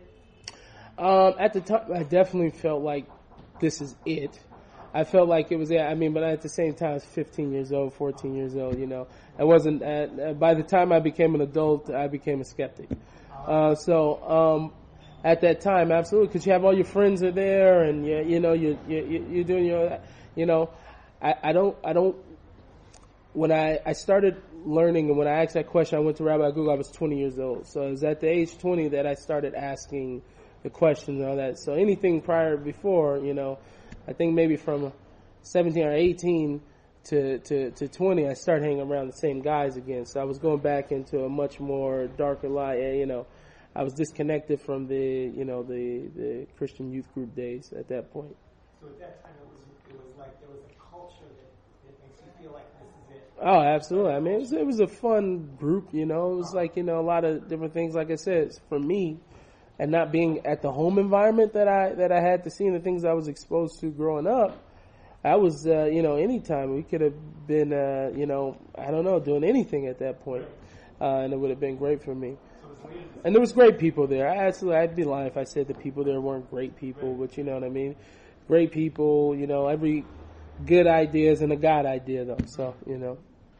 Um, at the time, I definitely felt like this is it. I felt like it was it. I mean, but at the same time, I was fifteen years old, fourteen years old, you know. I wasn't, uh, by the time I became an adult, I became a skeptic. Uh, so, um, at that time, absolutely, because you have all your friends are there, and you, you know, you, you, you're doing your, you know, I, I don't, I don't, when I, I started learning, and when I asked that question, I went to Rabbi Google, I was twenty years old. So it was at the age twenty that I started asking the questions and all that. So anything prior before, you know, I think maybe from seventeen or eighteen to, to, to twenty, I started hanging around the same guys again. So I was going back into a much more darker light, you know. I was disconnected from the, you know, the, the Christian youth group days at that point. So at that time, it was it was like there was a culture that, that makes you feel like this is it. Oh, absolutely. I mean, it was, it was a fun group, you know. It was like, you know, a lot of different things. Like I said, for me, and not being at the home environment that I that I had to see and the things I was exposed to growing up, I was, uh, you know, anytime we could have been, uh, you know, I don't know, doing anything at that point, uh, and it would have been great for me. And there was great people there. I absolutely, I'd be lying if I said the people there weren't great people, but you know what I mean. great people. You know, every good idea is in a God idea, though. So, you know.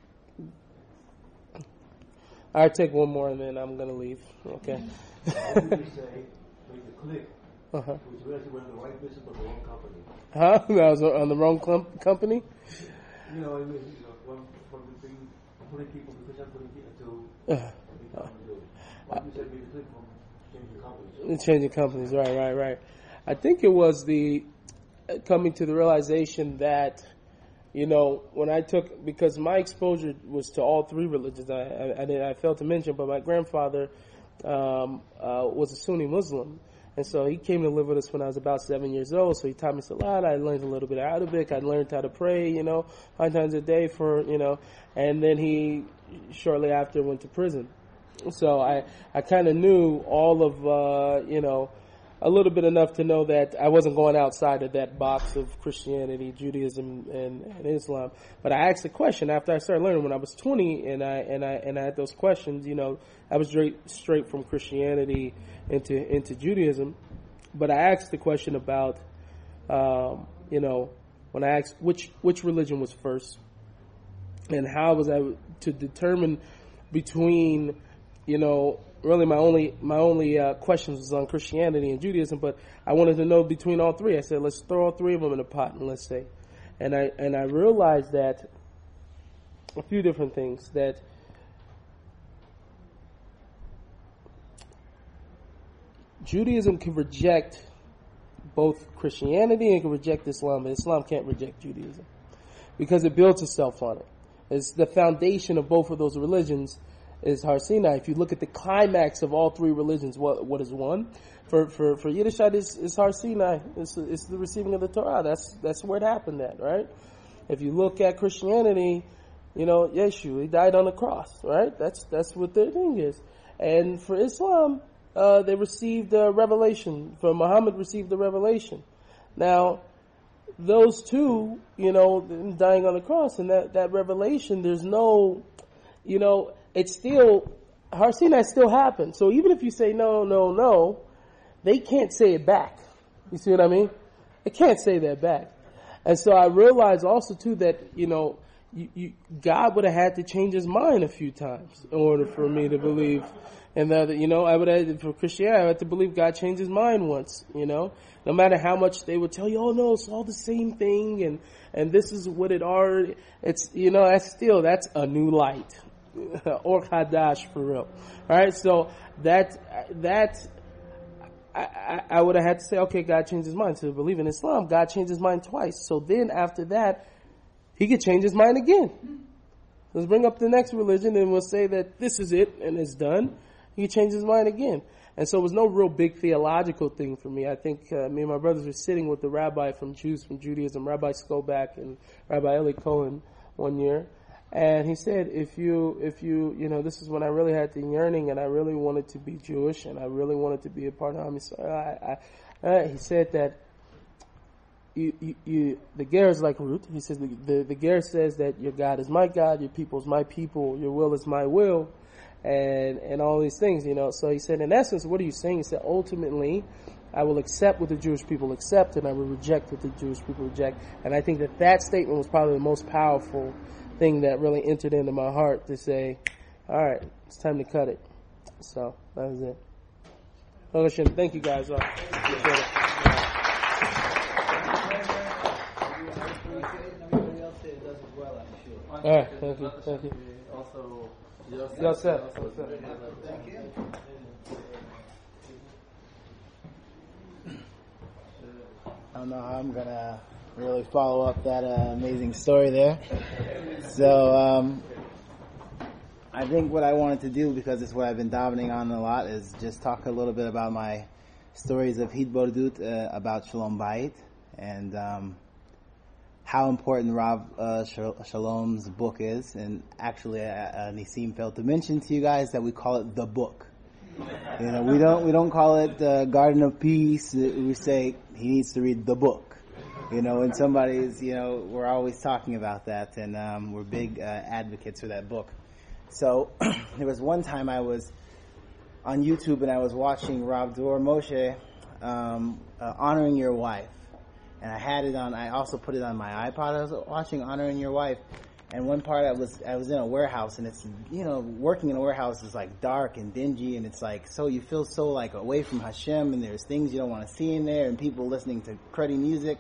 I'll take one more and then I'm going to leave. Okay. What did you say with the click? Uh-huh. Which realized we're in the right business but the wrong company. Huh? I was on the wrong clump company? You know, I mean, you know, from, from the thing, putting people to Christian, putting people to Uh, become Jew. What did you say with the click from changing companies? Changing companies, right, right, right. I think it was the uh, coming to the realization that, you know, when I took, because my exposure was to all three religions, I, I, I, did, I failed to mention, but my grandfather um, uh, was a Sunni Muslim. And so he came to live with us when I was about seven years old. So he taught me Salat. I learned a little bit of Arabic. I learned how to pray, you know, five times a day for, you know, and then he shortly after went to prison. So I, I kind of knew all of, uh, you know, a little bit enough to know that I wasn't going outside of that box of Christianity, Judaism, and, and Islam. But I asked a question after I started learning when I was twenty, and I and I and I had those questions. You know, I was straight straight from Christianity into into Judaism. But I asked the question about, um, you know, when I asked which which religion was first, and how was I to determine between, you know, really my only my only uh, questions was on Christianity and Judaism, but I wanted to know between all three. I said, let's throw all three of them in a pot and let's say, and I and I realized that a few different things, that Judaism can reject both Christianity and can reject Islam, but Islam can't reject Judaism because it builds itself on it. It's the foundation of both of those religions. Is Har Sinai. If you look at the climax of all three religions, what what is one? For for for Yiddishkeit is, is Har Sinai. It's, it's the receiving of the Torah. That's that's where it happened at, right? If you look at Christianity, you know, Yeshu, he died on the cross, right? That's that's what their thing is. And for Islam, uh, they received the revelation. For Muhammad, received the revelation. Now, those two, you know, dying on the cross and that that revelation, there's no, you know. It's still, Har Sinai still happened. So even if you say no, no, no, they can't say it back. You see what I mean? They can't say that back. And so I realized also too that, you know, you, you, God would have had to change his mind a few times in order for me to believe. And that, you know, I would have, for Christianity, I had to believe God changed his mind once, you know. No matter how much they would tell you, oh no, it's all the same thing and, and this is what it are. It's, you know, that's still, that's a new light. Or Hadash for real. Alright, so that, that, I, I, I would have had to say, okay, God changed his mind. To believe in Islam, God changed his mind twice. So then after that, he could change his mind again. Let's bring up the next religion and we'll say that this is it and it's done. He could change his mind again. And so it was no real big theological thing for me. I think uh, me and my brothers were sitting with the rabbi from Jews from Judaism, Rabbi Skoback and Rabbi Eli Cohen one year. And he said, if you, if you, you know, this is when I really had the yearning and I really wanted to be Jewish and I really wanted to be a part of Am Yisrael. I, I, uh, he said that you, you, you, the Ger is like root. He says the, the, the Ger says that your God is my God, your people is my people, your will is my will, and, and all these things, you know. So he said, in essence, what are you saying? He said, ultimately, I will accept what the Jewish people accept and I will reject what the Jewish people reject. And I think that that statement was probably the most powerful thing that really entered into my heart to say, all right, it's time to cut it. So that was it. Oh, thank you guys. All right. Appreciate it. Everybody else here does as well, I'm sure. All right, thank you, thank you. Also, Y'all set. Thank you. I don't know how I'm gonna really follow up that uh, amazing story there. So um, I think what I wanted to do, because it's what I've been davening on a lot, is just talk a little bit about my stories of Hitbodedut, uh, about Shalom Bayit, and um, how important Rav uh, Shalom's book is. And actually, uh, uh, Nisim failed to mention to you guys that we call it the book. You know, we don't we don't call it uh, Garden of Peace. We say he needs to read the book. You know, and somebody's, you know, we're always talking about that, and um, we're big uh, advocates for that book. So there was one time I was on YouTube and I was watching Rav Dor Moshe um, uh, honoring your wife, and I had it on. I also put it on my iPod. I was watching Honoring Your Wife, and one part I was I was in a warehouse, and it's, you know, working in a warehouse is like dark and dingy, and it's like, so you feel so like away from Hashem, and there's things you don't want to see in there, and people listening to cruddy music.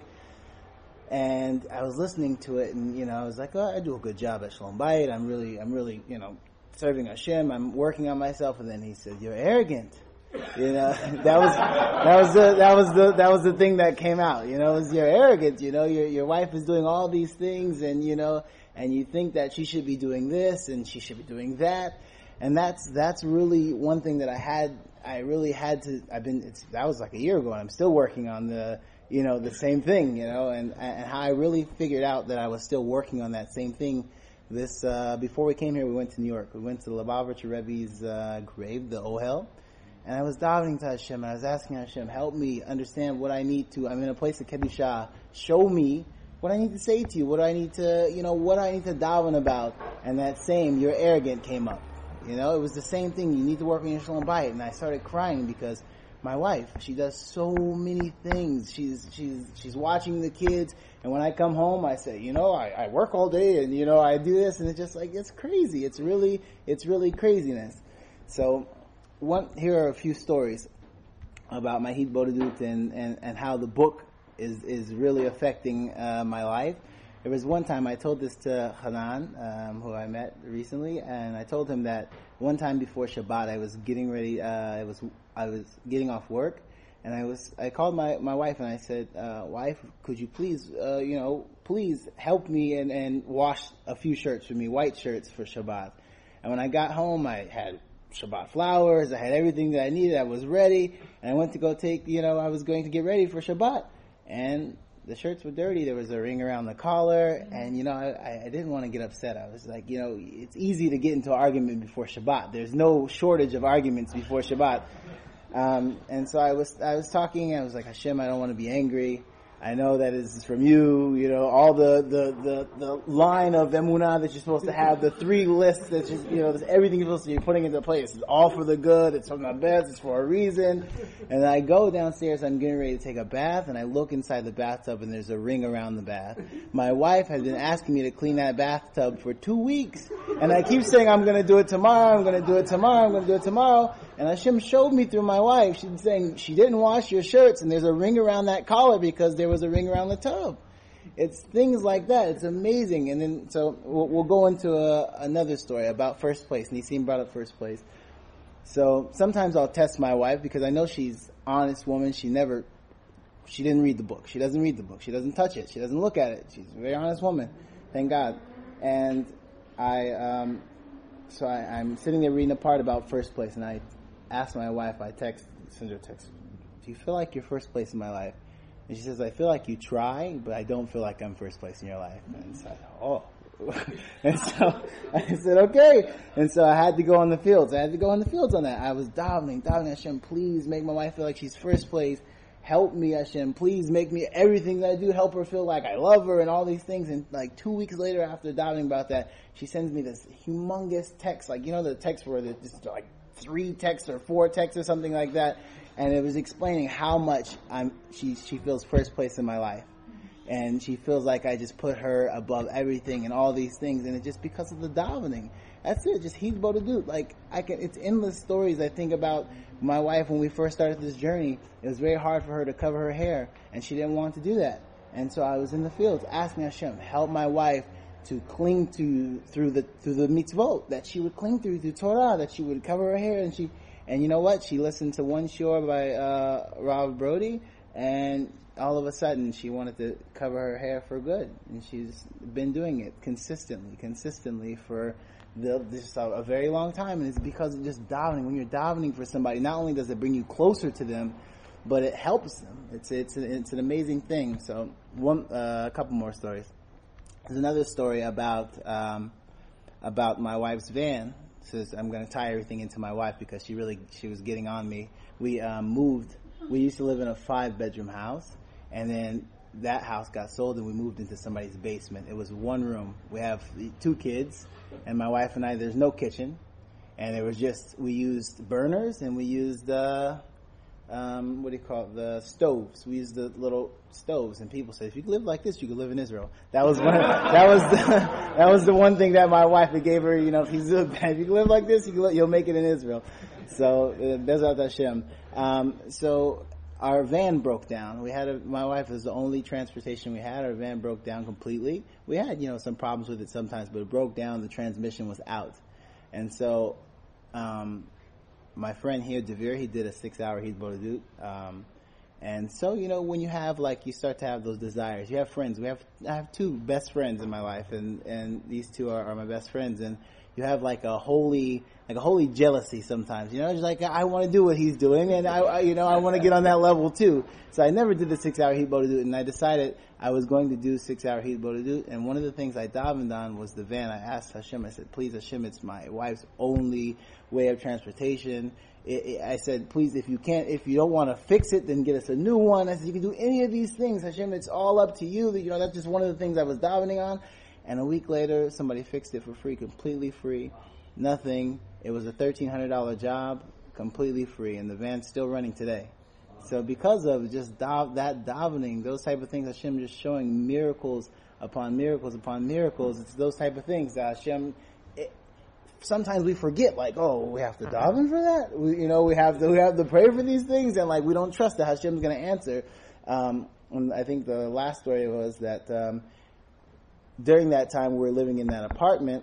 And I was listening to it, and, you know, I was like, oh, I do a good job at Shalom Bayit. I'm really, I'm really, you know, serving Hashem. I'm working on myself. And then he said, "You're arrogant." You know, that was that was the that was the that was the thing that came out. You know, it was, you're arrogant. You know, your your wife is doing all these things, and you know, and you think that she should be doing this and she should be doing that. And that's that's really one thing that I had. I really had to. I've been. It's, that was like a year ago, and I'm still working on the. You know, the same thing, you know, and, and how I really figured out that I was still working on that same thing. This, uh, before we came here, we went to New York. We went to the Lubavitcher Rebbe's, uh, grave, the Ohel. And I was davening to Hashem, and I was asking Hashem, help me understand what I need to, I'm in a place of Kedusha, show me what I need to say to you, what I need to, you know, what I need to daven about. And that same, you're arrogant, came up. You know, it was the same thing, you need to work on your Shalom Bayit. And I started crying because my wife, she does so many things. She's she's she's watching the kids, and when I come home, I say, you know, I, I work all day, and you know, I do this, and it's just like, it's crazy. It's really it's really craziness. So, one here are a few stories about my Mahid Bodhidut and, and and how the book is is really affecting uh, my life. There was one time I told this to Hanan, um, who I met recently, and I told him that one time before Shabbat, I was getting ready. Uh, I was I was getting off work, and I was I called my, my wife and I said, uh, "Wife, could you please, uh, you know, please help me and, and wash a few shirts for me, white shirts for Shabbat." And when I got home, I had Shabbat flowers, I had everything that I needed. I was ready, and I went to go take, you know, I was going to get ready for Shabbat, and the shirts were dirty. There was a ring around the collar, and you know, I, I didn't want to get upset. I was like, you know, it's easy to get into an argument before Shabbat. There's no shortage of arguments before Shabbat. Um, and so I was, I was talking, and I was like, Hashem, I don't want to be angry. I know that this is from you, you know, all the, the, the, the line of emunah that you're supposed to have, the three lists that you, you know, everything you're supposed to be putting into place. It's all for the good, it's from the best, it's for a reason. And I go downstairs, I'm getting ready to take a bath, and I look inside the bathtub, and there's a ring around the bath. My wife has been asking me to clean that bathtub for two weeks, and I keep saying, I'm gonna do it tomorrow, I'm gonna do it tomorrow, I'm gonna do it tomorrow. And Hashem showed me through my wife, she's saying, she didn't wash your shirts, and there's a ring around that collar because there was a ring around the tub. It's things like that. It's amazing. And then, so we'll, we'll go into a, another story about first place. Nisim brought up first place. So sometimes I'll test my wife because I know she's an honest woman. She never, she didn't read the book. She doesn't read the book. She doesn't touch it. She doesn't look at it. She's a very honest woman. Thank God. And I, um, so I, I'm sitting there reading a part about first place, and I asked my wife, I text, send her a text, do you feel like you're first place in my life? And she says, I feel like you try, but I don't feel like I'm first place in your life. And so, oh. And so I said, okay. And so I had to go on the fields. I had to go on the fields on that. I was davening, davening, Hashem, please make my wife feel like she's first place. Help me, Hashem. Please make me everything that I do. Help her feel like I love her and all these things. And like two weeks later after davening about that, she sends me this humongous text. Like, you know, the text where there's just like three texts or four texts or something like that. And it was explaining how much I'm, she, she feels first place in my life. And she feels like I just put her above everything and all these things. And it's just because of the davening. That's it. Just Hid Bodhidut. Like, I can, it's endless stories I think about my wife when we first started this journey. It was very hard for her to cover her hair. And she didn't want to do that. And so I was in the fields asking Hashem, help my wife to cling to, through the, through the mitzvot, that she would cling through, through Torah, that she would cover her hair. And she, and you know what? She listened to one shiur by, uh, Rav Brody, and all of a sudden she wanted to cover her hair for good. And she's been doing it consistently, consistently for the, this, uh, a very long time. And it's because of just davening. When you're davening for somebody, not only does it bring you closer to them, but it helps them. It's, it's, it's an amazing thing. So one, uh, a couple more stories. There's another story about, um, about my wife's van. Says I'm going to tie everything into my wife because she really, she was getting on me. We, um, moved, we used to live in a five bedroom house, and then that house got sold and we moved into somebody's basement. It was one room. We have two kids, and my wife and I, there's no kitchen, and it was just, we used burners and we used, uh, um, what do you call it? The stoves. We used the little stoves, and people said, if you could live like this, you could live in Israel. That was one. that was the, that was the one thing that my wife gave her. You know, if you if you could live like this, you can, you'll make it in Israel. So uh, Bezrat Hashem. Um, so our van broke down. We had a, my wife was the only transportation we had. Our van broke down completely. We had, you know, some problems with it sometimes, but it broke down. The transmission was out, and so. Um, My friend here, Devere, he did a six-hour Heat Bodedut. Um, and so, you know, when you have, like, you start to have those desires. You have friends. We have, I have two best friends in my life, and, and these two are, are my best friends. And you have, like, a holy, like a holy jealousy sometimes. You know, it's like, I want to do what he's doing, and, I, I you know, I want to get on that level, too. So I never did the six-hour Heat Bodedut, and I decided I was going to do six-hour Heat Bodedut. And one of the things I davened on was the van. I asked Hashem, I said, please, Hashem, it's my wife's only way of transportation. It, it, I said, please, if you can't, if you don't want to fix it, then get us a new one. I said, you can do any of these things, Hashem. It's all up to you. You know, that's just one of the things I was davening on. And a week later, somebody fixed it for free, completely free, nothing. It was a thirteen hundred dollars job, completely free, and the van's still running today. So because of just dav- that davening, those type of things, Hashem just showing miracles upon miracles upon miracles. It's those type of things that Hashem. It, sometimes we forget, like, oh, we have to daven for that. We, you know, we have to we have to pray for these things, and like we don't trust that Hashem's going to answer. Um, and I think the last story was that um, during that time we were living in that apartment.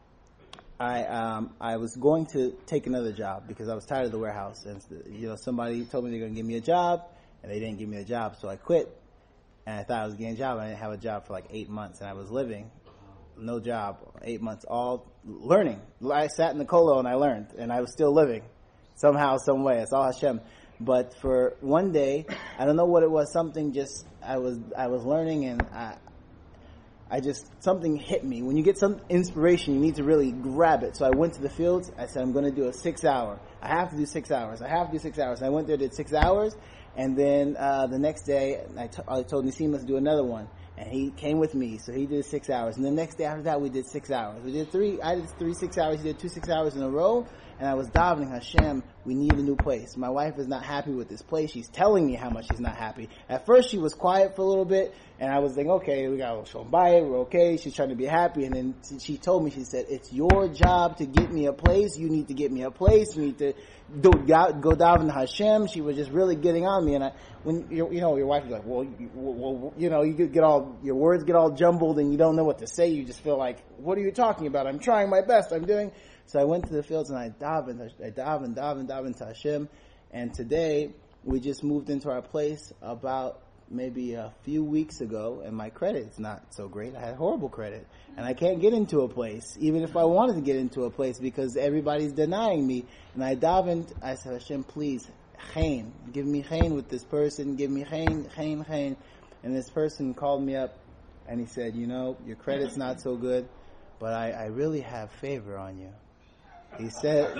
I um, I was going to take another job because I was tired of the warehouse, and you know somebody told me they're going to give me a job, and they didn't give me a job, so I quit. And I thought I was getting a job. I didn't have a job for like eight months, and I was living, no job, eight months, all learning. I sat in the kolo and I learned, and I was still living, somehow, some way. It's all Hashem. But for one day, I don't know what it was. Something just I was I was learning, and I. I just, something hit me. When you get some inspiration, you need to really grab it. So I went to the fields. I said, I'm going to do a six hour. I have to do six hours. I have to do six hours. And I went there, did six hours. And then uh, the next day, I, t- I told Nisim, let's do another one. And he came with me. So he did six hours. And the next day after that, we did six hours. We did three, I did three six hours. He did two six hours in a row. And I was davening, Hashem, we need a new place. My wife is not happy with this place. She's telling me how much she's not happy. At first, she was quiet for a little bit. And I was thinking, okay, we got to buy it. We're okay. She's trying to be happy. And then she told me, she said, it's your job to get me a place. You need to get me a place. You need to do, go daven to Hashem. She was just really getting on me. And I, when, you know, your wife is like, well, you, well, you know, you get all, your words get all jumbled and you don't know what to say. You just feel like, what are you talking about? I'm trying my best. I'm doing. So I went to the fields and I davened, I davened, davened, davened to Hashem. And today, we just moved into our place about maybe a few weeks ago, and my credit is not so great. I had horrible credit, and I can't get into a place, even if I wanted to get into a place, because everybody's denying me. And I davened, I said, Hashem, please, chain, give me chain with this person, give me chain, chain, chain. And this person called me up, and he said, you know, your credit's not so good, but I, I really have favor on you. He said,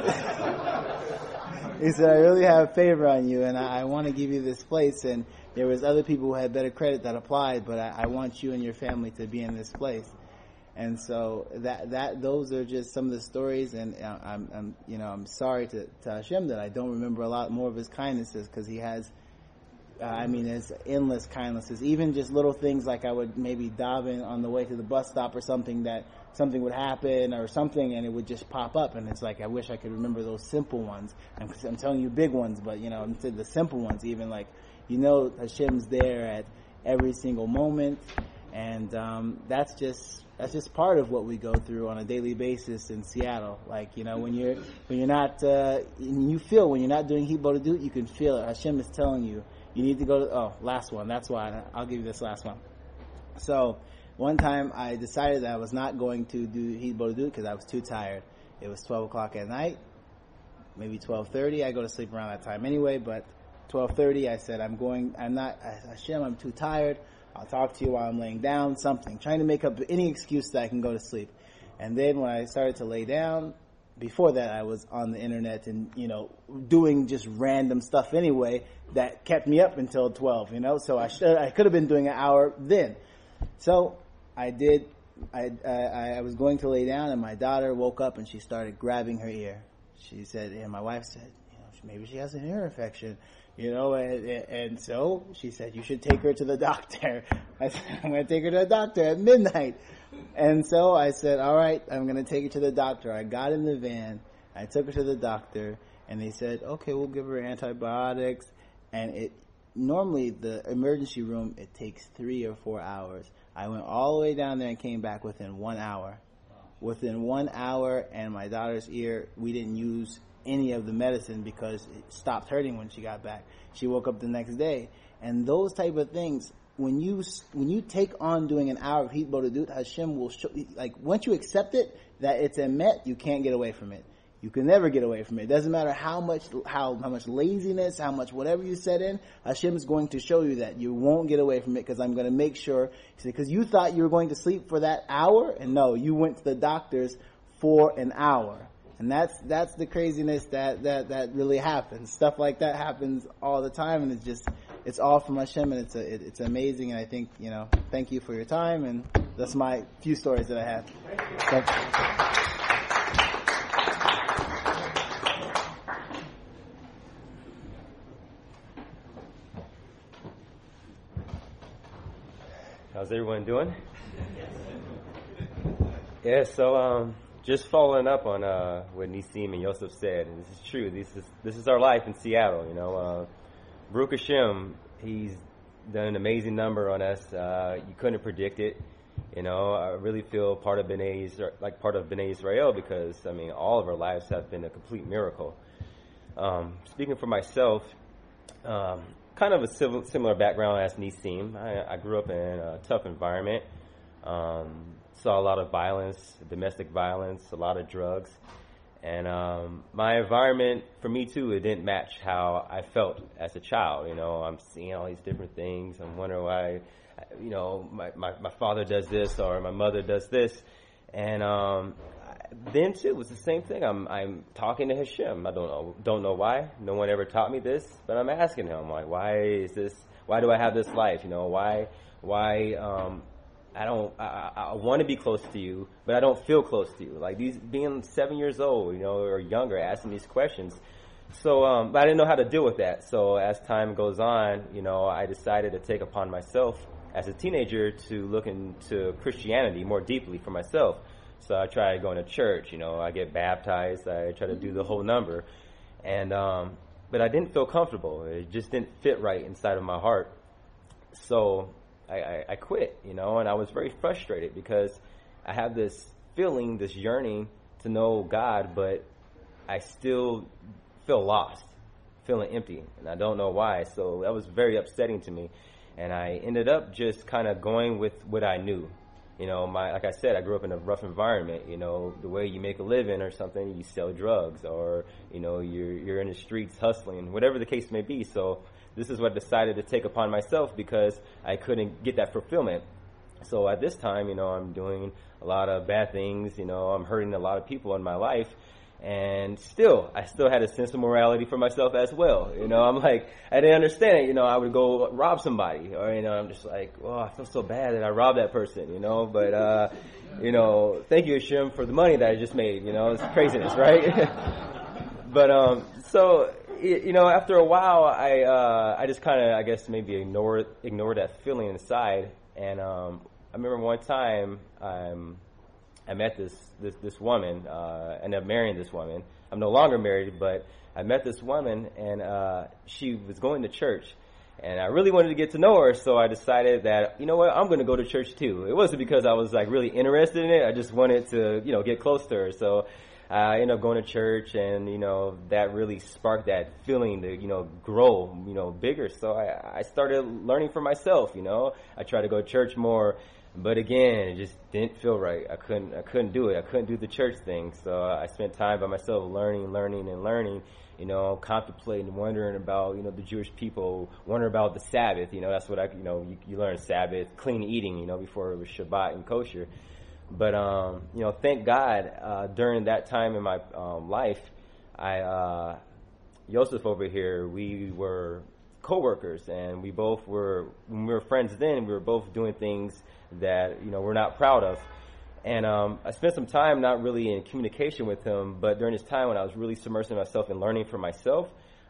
he said, I really have favor on you, and I, I want to give you this place. And there was other people who had better credit that applied, but I, I want you and your family to be in this place. And so that that those are just some of the stories. And I'm, I'm you know I'm sorry to, to Hashem that I don't remember a lot more of His kindnesses, because He has. Uh, I mean, it's endless kindnesses. Even just little things like I would maybe daven on the way to the bus stop or something, that something would happen or something, and it would just pop up. And it's like, I wish I could remember those simple ones. I'm, I'm telling you big ones, but, you know, the simple ones, even like, you know, Hashem's there at every single moment. And um, that's just that's just part of what we go through on a daily basis in Seattle. Like, you know, when you're when you're not, uh, you feel when you're not doing Heat Bodedut, you can feel it. Hashem is telling you. You need to go to, oh, last one. That's why. I'll give you this last one. So, one time I decided that I was not going to do Heat Bodedut because I was too tired. It was twelve o'clock at night, maybe twelve thirty. I go to sleep around that time anyway, but twelve thirty I said, I'm going, I'm not, Hashem, I'm too tired. I'll talk to you while I'm laying down, something. Trying to make up any excuse that I can go to sleep. And then when I started to lay down, before that, I was on the internet and, you know, doing just random stuff anyway that kept me up until twelve, you know, so I should, I could have been doing an hour then. So I did, I, I, I was going to lay down, and my daughter woke up and she started grabbing her ear. She said, and my wife said, you know, maybe she has an ear infection. You know, and, and so she said, you should take her to the doctor. I said, I'm going to take her to the doctor at midnight. And so I said, all right, I'm going to take her to the doctor. I got in the van. I took her to the doctor, and they said, okay, we'll give her antibiotics. And it normally, the emergency room, it takes three or four hours. I went all the way down there and came back within one hour. Within one hour, and my daughter's ear, we didn't use any of the medicine because it stopped hurting when she got back. She woke up the next day. And those type of things, when you when you take on doing an hour of Hit Bodedut, Hashem will show, like, once you accept it, that it's a met, you can't get away from it. You can never get away from it. It doesn't matter how much how, how much laziness, how much whatever you set in, Hashem is going to show you that. You won't get away from it because I'm going to make sure, because you thought you were going to sleep for that hour, and no, you went to the doctors for an hour. And that's that's the craziness that, that, that really happens. Stuff like that happens all the time, and it's just, it's all from Hashem, and it's a, it, it's amazing, and I think, you know, thank you for your time, and that's my few stories that I have. Thank you. How's everyone doing? Yeah, so um, just following up on uh, what Nisim and Yosef said, and this is true. This is this is our life in Seattle. You know, uh, Baruch Hashem, he's done an amazing number on us. Uh, you couldn't predict it. You know, I really feel part of B'nai Israel, like part of B'nai Israel, because I mean, all of our lives have been a complete miracle. Um, speaking for myself. Um, Kind of a civil, similar background as Nisim. I, I grew up in a tough environment. Um, saw a lot of violence, domestic violence, a lot of drugs. And um, my environment, for me too, it didn't match how I felt as a child. You know, I'm seeing all these different things. I'm wondering why, you know, my, my, my father does this or my mother does this. And um, then too, it was the same thing. I'm I'm talking to Hashem. I don't know don't know why. No one ever taught me this, but I'm asking him, like, why is this? Why do I have this life? You know, why why um, I don't I, I want to be close to you, but I don't feel close to you. Like these being seven years old, you know, or younger, asking these questions. So, um, but I didn't know how to deal with that. So as time goes on, you know, I decided to take upon myself as a teenager to look into Christianity more deeply for myself. So I tried going to church, you know, I get baptized, I try to do the whole number. And, um, but I didn't feel comfortable. It just didn't fit right inside of my heart. So I, I, I quit, you know, and I was very frustrated because I have this feeling, this yearning to know God, but I still feel lost, feeling empty, and I don't know why. So that was very upsetting to me. And I ended up just kind of going with what I knew. You know, my like I said, I grew up in a rough environment. You know, the way you make a living or something, you sell drugs, or you know, you're you're in the streets hustling, whatever the case may be. So this is what I decided to take upon myself because I couldn't get that fulfillment. So at this time, you know, I'm doing a lot of bad things. You know, I'm hurting a lot of people in my life. And still, I still had a sense of morality for myself as well. You know, I'm like, I didn't understand it. You know, I would go rob somebody, or, you know, I'm just like, oh, I feel so bad that I robbed that person, you know, but, uh, you know, thank you, Hashem, for the money that I just made, you know, it's craziness, right? But, um, so, you know, after a while, I, uh, I just kind of, I guess, maybe ignored, ignored that feeling inside. And, um, I remember one time, um, I met this, this, this woman, uh, ended up marrying this woman. I'm no longer married, but I met this woman, and uh, she was going to church. And I really wanted to get to know her, so I decided that, you know what, I'm going to go to church too. It wasn't because I was like really interested in it. I just wanted to, you know, get close to her. So I ended up going to church, and, you know, that really sparked that feeling to, you know, grow, you know, bigger. So I, I started learning for myself, you know. I tried to go to church more. But again, it just didn't feel right. I couldn't, I couldn't do it. I couldn't do the church thing. So I spent time by myself learning, learning, and learning, you know, contemplating, wondering about, you know, the Jewish people, wondering about the Sabbath. You know, that's what I, you know, you, you learn Sabbath, clean eating, you know, before it was Shabbat and kosher. But, um, you know, thank God, uh, during that time in my um, life, I, uh, Yosef over here, we were co-workers, and we both were, when we were friends then, we were both doing things that, you know, we're not proud of. And um, I spent some time not really in communication with him, but during this time when I was really submersing myself in learning for myself,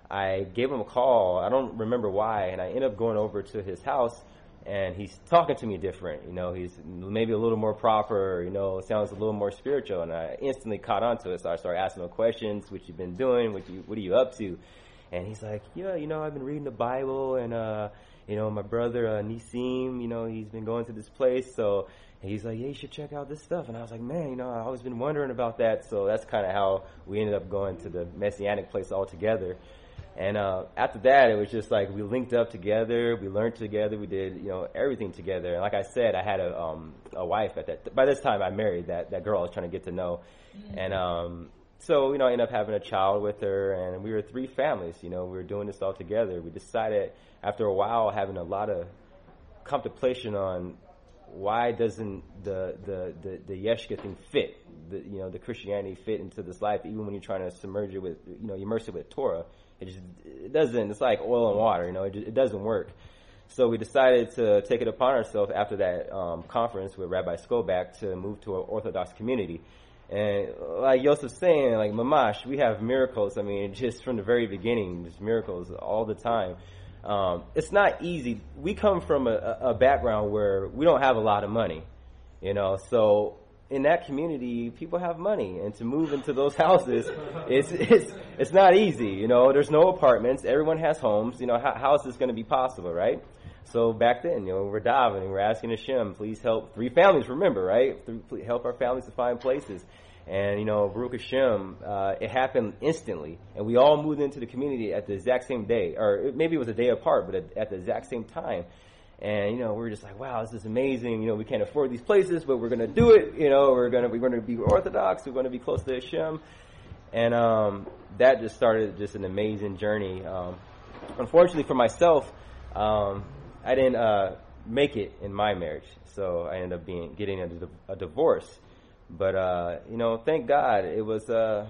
I gave him a call. I don't remember why, and I ended up going over to his house, and he's talking to me different. You know, he's maybe a little more proper, you know, sounds a little more spiritual, and I instantly caught on to it. So I started asking him questions, what you been doing, what you, what are you up to? And he's like, yeah, you know, I've been reading the Bible, and, uh, you know, my brother, uh, Nisim, you know, he's been going to this place, so he's like, yeah, you should check out this stuff. And I was like, man, you know, I've always been wondering about that. So that's kind of how we ended up going to the Messianic place all together. And uh, after that, it was just like we linked up together, we learned together, we did, you know, everything together. And like I said, I had a um, a wife at that. By this time, I married that that girl I was trying to get to know, mm-hmm. and um, so you know, I ended up having a child with her, and we were three families. You know, we were doing this all together. We decided after a while, having a lot of contemplation on why doesn't the the the, the Yeshka thing fit, the you know, the Christianity fit into this life, even when you're trying to submerge it with, you know, immerse it with Torah. It just, it doesn't, it's like oil and water, you know, it, just, it doesn't work. So we decided to take it upon ourselves after that um, conference with Rabbi Skobak to move to an Orthodox community. And like Yosef's saying, like Mamash, we have miracles. I mean, just from the very beginning, just miracles all the time. Um, it's not easy. We come from a, a background where we don't have a lot of money, you know, so in that community, people have money, and to move into those houses, it's it's it's not easy. You know, there's no apartments. Everyone has homes. You know, how, how is this going to be possible, right? So back then, you know, we're davening, we're asking Hashem, please help three families. Remember, right? Please help our families to find places. And you know, Baruch Hashem, uh, it happened instantly, and we all moved into the community at the exact same day, or maybe it was a day apart, but at, at the exact same time. And, you know, we were just like, wow, this is amazing. You know, we can't afford these places, but we're going to do it. You know, we're going to, we're going to be Orthodox. We're going to be close to Hashem. And, um, that just started just an amazing journey. Um, unfortunately for myself, um, I didn't, uh, make it in my marriage. So I ended up being, getting a, a divorce. But, uh, you know, thank God it was, uh,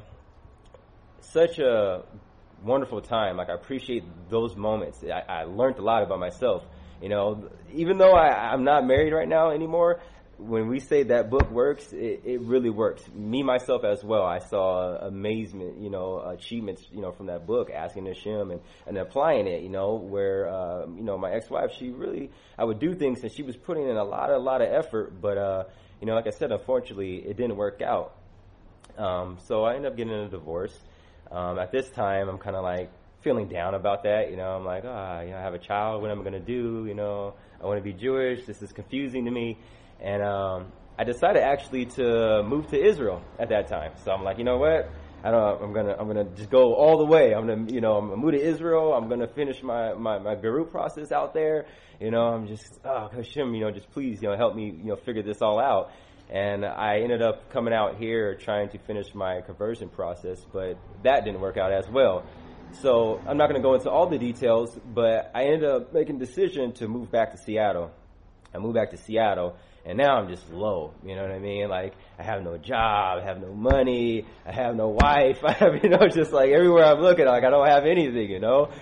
such a wonderful time. Like, I appreciate those moments. I, I learned a lot about myself. You know, even though I, I'm not married right now anymore, when we say that book works, it, it really works. Me, myself as well, I saw amazement, you know, achievements, you know, from that book, asking Hashem and, and applying it, you know, where, uh, you know, my ex-wife, she really, I would do things and she was putting in a lot, a lot of effort, but, uh, you know, like I said, unfortunately, it didn't work out. Um, so I ended up getting a divorce. Um, at this time, I'm kind of like, feeling down about that, you know, I'm like, ah, oh, you know, I have a child, what am I going to do, you know, I want to be Jewish, this is confusing to me, and um, I decided actually to move to Israel at that time, so I'm like, you know what, I don't, I'm going to, I'm going to just go all the way, I'm going to, you know, I'm going to move to Israel, I'm going to finish my, my, my Garut process out there, you know, I'm just, oh, Hashem, you know, just please, you know, help me, you know, figure this all out. And I ended up coming out here trying to finish my conversion process, but that didn't work out as well. So I'm not going to go into all the details, but I ended up making a decision to move back to Seattle. I moved back to Seattle, and now I'm just low. You know what I mean? Like, I have no job, I have no money, I have no wife. I have, you know, just like everywhere I'm looking, like I don't have anything, you know?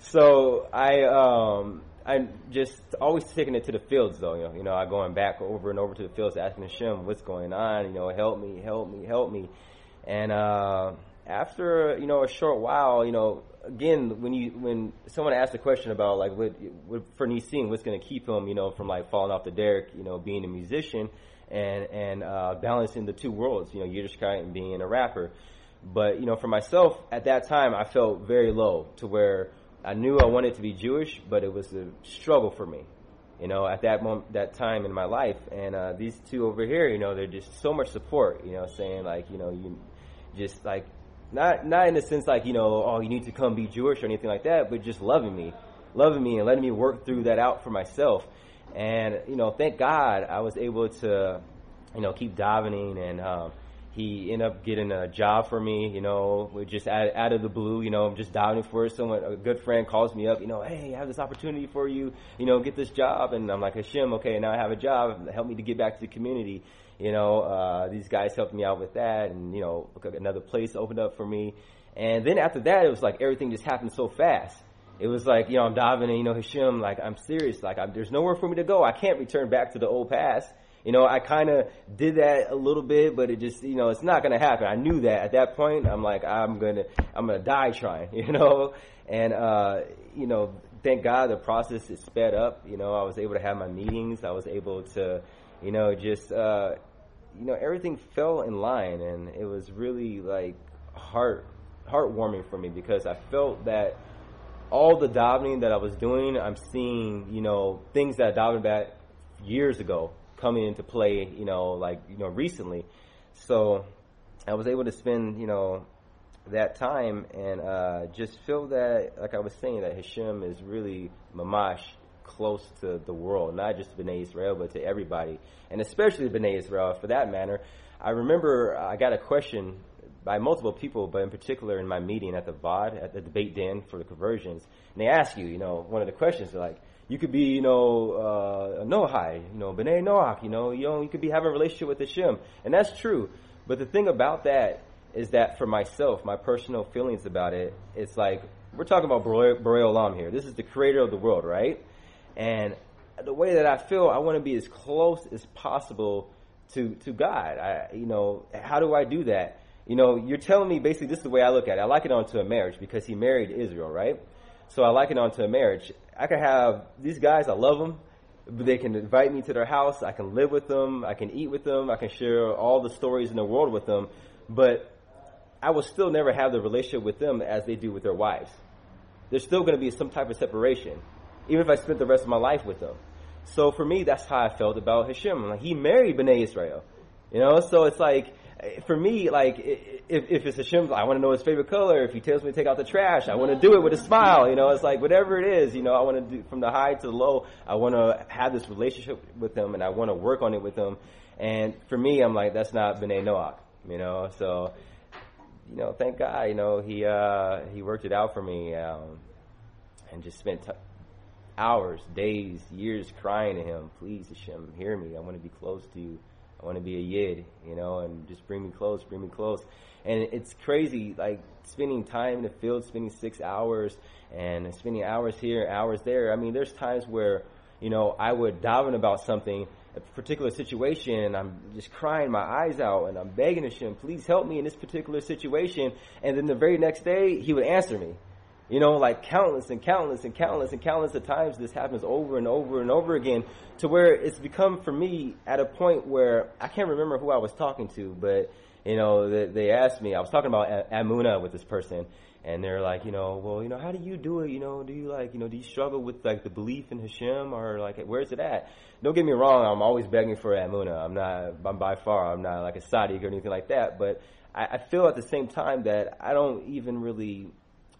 So I, um, I'm just always taking it to the fields, though. You know, you know, I'm going back over and over to the fields, asking Hashem, what's going on? You know, help me, help me, help me. And, uh, after, you know, a short while, you know, again, when you when someone asks a question about, like, what, what for Nisim, what's going to keep him, you know, from, like, falling off the derrick, you know, being a musician and, and uh, balancing the two worlds, you know, Yiddishkeit and being a rapper. But, you know, for myself, at that time, I felt very low to where I knew I wanted to be Jewish, but it was a struggle for me, you know, at that moment, that time in my life. And uh, these two over here, you know, they're just so much support, you know, saying, like, you know, you just, like, Not not in the sense like, you know, oh, you need to come be Jewish or anything like that, but just loving me, loving me and letting me work through that out for myself. And, you know, thank God I was able to, you know, keep davening, and um, he ended up getting a job for me, you know, with just out, out of the blue, you know, I'm just davening for it. Someone, a good friend calls me up, you know, hey, I have this opportunity for you, you know, get this job. And I'm like, Hashem, okay, now I have a job, help me to get back to the community. You know, uh, these guys helped me out with that, and, you know, another place opened up for me. And then after that, it was like everything just happened so fast. It was like, you know, I'm diving in, you know, Hashem, like, I'm serious. Like, I'm, there's nowhere for me to go. I can't return back to the old past. You know, I kind of did that a little bit, but it just, you know, it's not going to happen. I knew that at that point. I'm like, I'm going to, I'm going to die trying, you know, and, uh, you know, thank God the process is sped up. You know, I was able to have my meetings. I was able to, you know, just, uh, you know, everything fell in line, and it was really like heart, heartwarming for me, because I felt that all the davening that I was doing, I'm seeing, you know, things that I davened about years ago coming into play, you know, like, you know, recently. So I was able to spend, you know, that time and uh, just feel that, like I was saying, that Hashem is really mamash close to the world, not just B'nai Israel, but to everybody, and especially B'nai Israel for that matter. I remember I got a question by multiple people, but in particular in my meeting at the V O D, at the debate den for the conversions, and they ask you, you know, one of the questions is like, you could be, you know, uh, a Noahide, you know, B'nai Noach, you know, you know, you could be having a relationship with Hashem, and that's true. But the thing about that is that for myself, my personal feelings about it, it's like, we're talking about Borei Olam here. This is the creator of the world, right? And the way that I feel, I want to be as close as possible to to God. I, you know, how do I do that? You know, you're telling me basically this is the way I look at it. I like it onto a marriage because he married Israel, right? So I like it onto a marriage. I can have these guys, I love them. They can invite me to their house. I can live with them. I can eat with them. I can share all the stories in the world with them. But I will still never have the relationship with them as they do with their wives. There's still going to be some type of separation, even if I spent the rest of my life with them. So for me, that's how I felt about Hashem. Like, he married B'nai Israel, you know. So it's like, for me, like, if, if it's Hashem, I want to know his favorite color. If he tells me to take out the trash, I want to do it with a smile. You know, it's like whatever it is. You know, I want to do from the high to the low. I want to have this relationship with him, and I want to work on it with him. And for me, I'm like, that's not B'nai Noach. You know, so you know, thank God. You know, he uh, he worked it out for me, um, and just spent t- hours, days, years crying to him. Please, Hashem, hear me. I want to be close to you. I want to be a yid, you know, and just bring me close, bring me close. And it's crazy, like, spending time in the field, spending six hours, and spending hours here, hours there. I mean, there's times where, you know, I would daven about something, a particular situation, and I'm just crying my eyes out, and I'm begging Hashem, please help me in this particular situation. And then the very next day, he would answer me. You know, like countless and countless and countless and countless of times this happens over and over and over again, to where it's become for me at a point where I can't remember who I was talking to, but, you know, they, they asked me, I was talking about Amunah with this person, and they're like, you know, well, you know, how do you do it? You know, do you like, you know, do you struggle with like the belief in Hashem, or like, where's it at? Don't get me wrong, I'm always begging for Amunah. I'm not, I'm by far, I'm not like a Sadiq or anything like that, but I, I feel at the same time that I don't even really,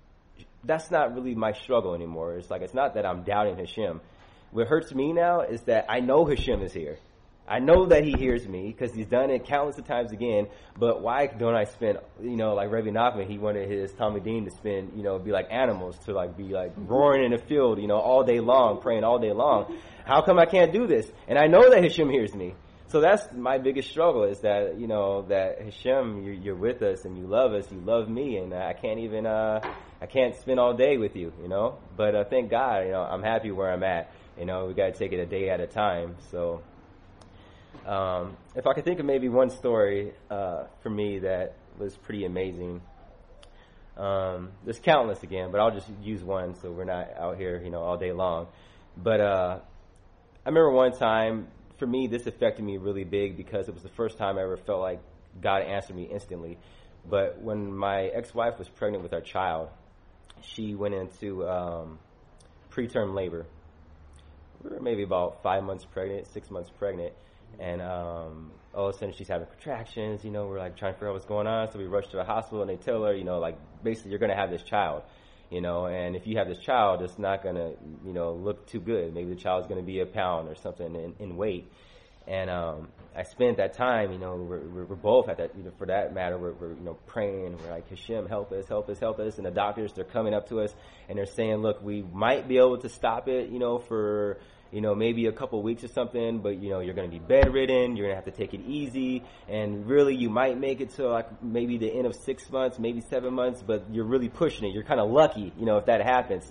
that's not really my struggle anymore. It's like, it's not that I'm doubting Hashem. What hurts me now is that I know Hashem is here. I know that he hears me because he's done it countless of times again, but why don't I spend, you know, like Rebbe Nachman, he wanted his Talmudim to spend, you know, be like animals, to like be like roaring in the field, you know, all day long, praying all day long. How come I can't do this? And I know that Hashem hears me. So that's my biggest struggle, is that, you know, that Hashem, you're, you're with us and you love us, you love me, and I can't even, uh, I can't spend all day with you, you know. But uh, thank God, you know, I'm happy where I'm at. You know, we got to take it a day at a time. So um, if I could think of maybe one story uh, for me that was pretty amazing. Um, there's countless again, but I'll just use one so we're not out here, you know, all day long. But uh, I remember one time, for me, this affected me really big because it was the first time I ever felt like God answered me instantly. But when my ex-wife was pregnant with our child, she went into um, preterm labor. We were maybe about five months pregnant, six months pregnant, and um, all of a sudden she's having contractions. You know, we're like trying to figure out what's going on, so we rush to the hospital, and they tell her, you know, like basically you're going to have this child. You know, and if you have this child, it's not going to, you know, look too good. Maybe the child's going to be a pound or something in, in weight. And um, I spent that time, you know, we're, we're both at that, you know, for that matter, we're, we're, you know, praying. We're like, Hashem, help us, help us, help us. And the doctors, they're coming up to us and they're saying, look, we might be able to stop it, you know, for, you know, maybe a couple of weeks or something, but, you know, you're going to be bedridden, you're going to have to take it easy, and really you might make it to, like, maybe the end of six months, maybe seven months, but you're really pushing it. You're kind of lucky, you know, if that happens.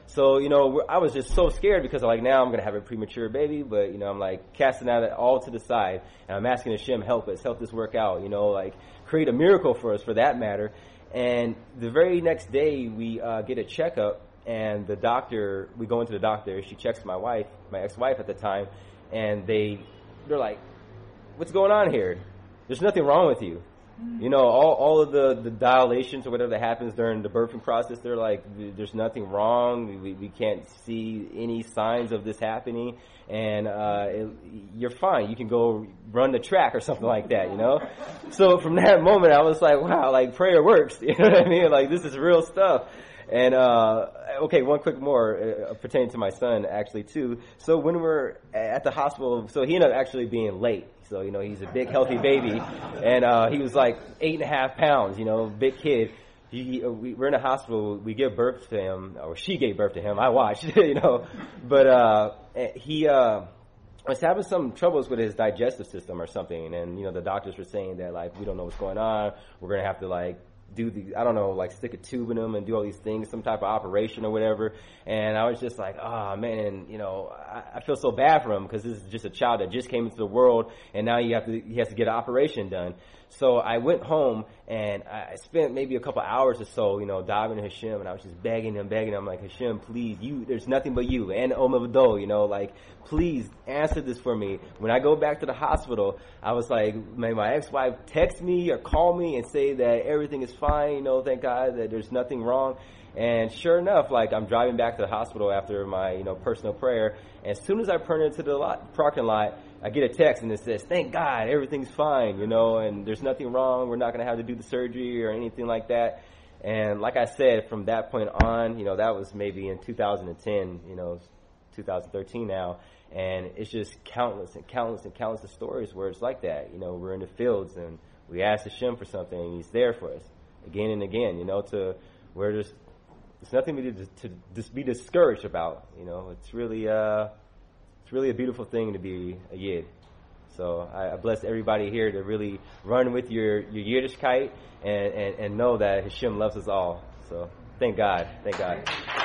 So, you know, we're, I was just so scared because, like, now I'm going to have a premature baby, but, you know, I'm, like, casting that all to the side, and I'm asking Hashem, help us, help this work out, you know, like, create a miracle for us, for that matter. And the very next day, we uh, get a checkup, and the doctor, we go into the doctor, she checks my wife, my ex-wife at the time, and they, they're like, what's going on here? There's nothing wrong with you. You know, all, all of the, the dilations or whatever that happens during the birthing process, they're like, there's nothing wrong. We, we can't see any signs of this happening. And uh, it, you're fine. You can go run the track or something like that, you know? So from that moment, I was like, wow, like prayer works. You know what I mean? Like, this is real stuff. And, uh, okay, one quick more uh, pertaining to my son, actually, too. So when we were at the hospital, so he ended up actually being late. So, you know, he's a big, healthy baby. And uh, he was like eight and a half pounds, you know, big kid. He, uh, we, we're in a hospital. We give birth to him, or she gave birth to him. I watched, you know. But uh, he uh, was having some troubles with his digestive system or something. And, you know, the doctors were saying that, like, we don't know what's going on. We're going to have to, like, do the, I don't know, like stick a tube in him and do all these things, some type of operation or whatever. And I was just like, oh man, you know, I, I feel so bad for him because this is just a child that just came into the world and now you have to, he has to get an operation done. So I went home and I spent maybe a couple hours or so, you know, diving into Hashem, and I was just begging him, begging him, like, Hashem, please, you, there's nothing but you, and Om Vado, you know, like, please answer this for me. When I go back to the hospital, I was like, may my ex-wife text me or call me and say that everything is fine, you know, thank God that there's nothing wrong. And sure enough, like, I'm driving back to the hospital after my, you know, personal prayer. And as soon as I turn into the lot, parking lot, I get a text and it says, thank God, everything's fine, you know, and there's nothing wrong. We're not going to have to do the surgery or anything like that. And like I said, from that point on, you know, that was maybe in two thousand ten, you know, two thousand thirteen now. And it's just countless and countless and countless of stories where it's like that. You know, we're in the fields and we ask Hashem for something and He's there for us again and again, you know, to where there's, there's nothing to, to, to be discouraged about. You know, it's really, uh, it's really a beautiful thing to be a Yid. So I, I bless everybody here to really run with your, your Yiddishkeit and, and, and know that Hashem loves us all. So thank God. Thank God.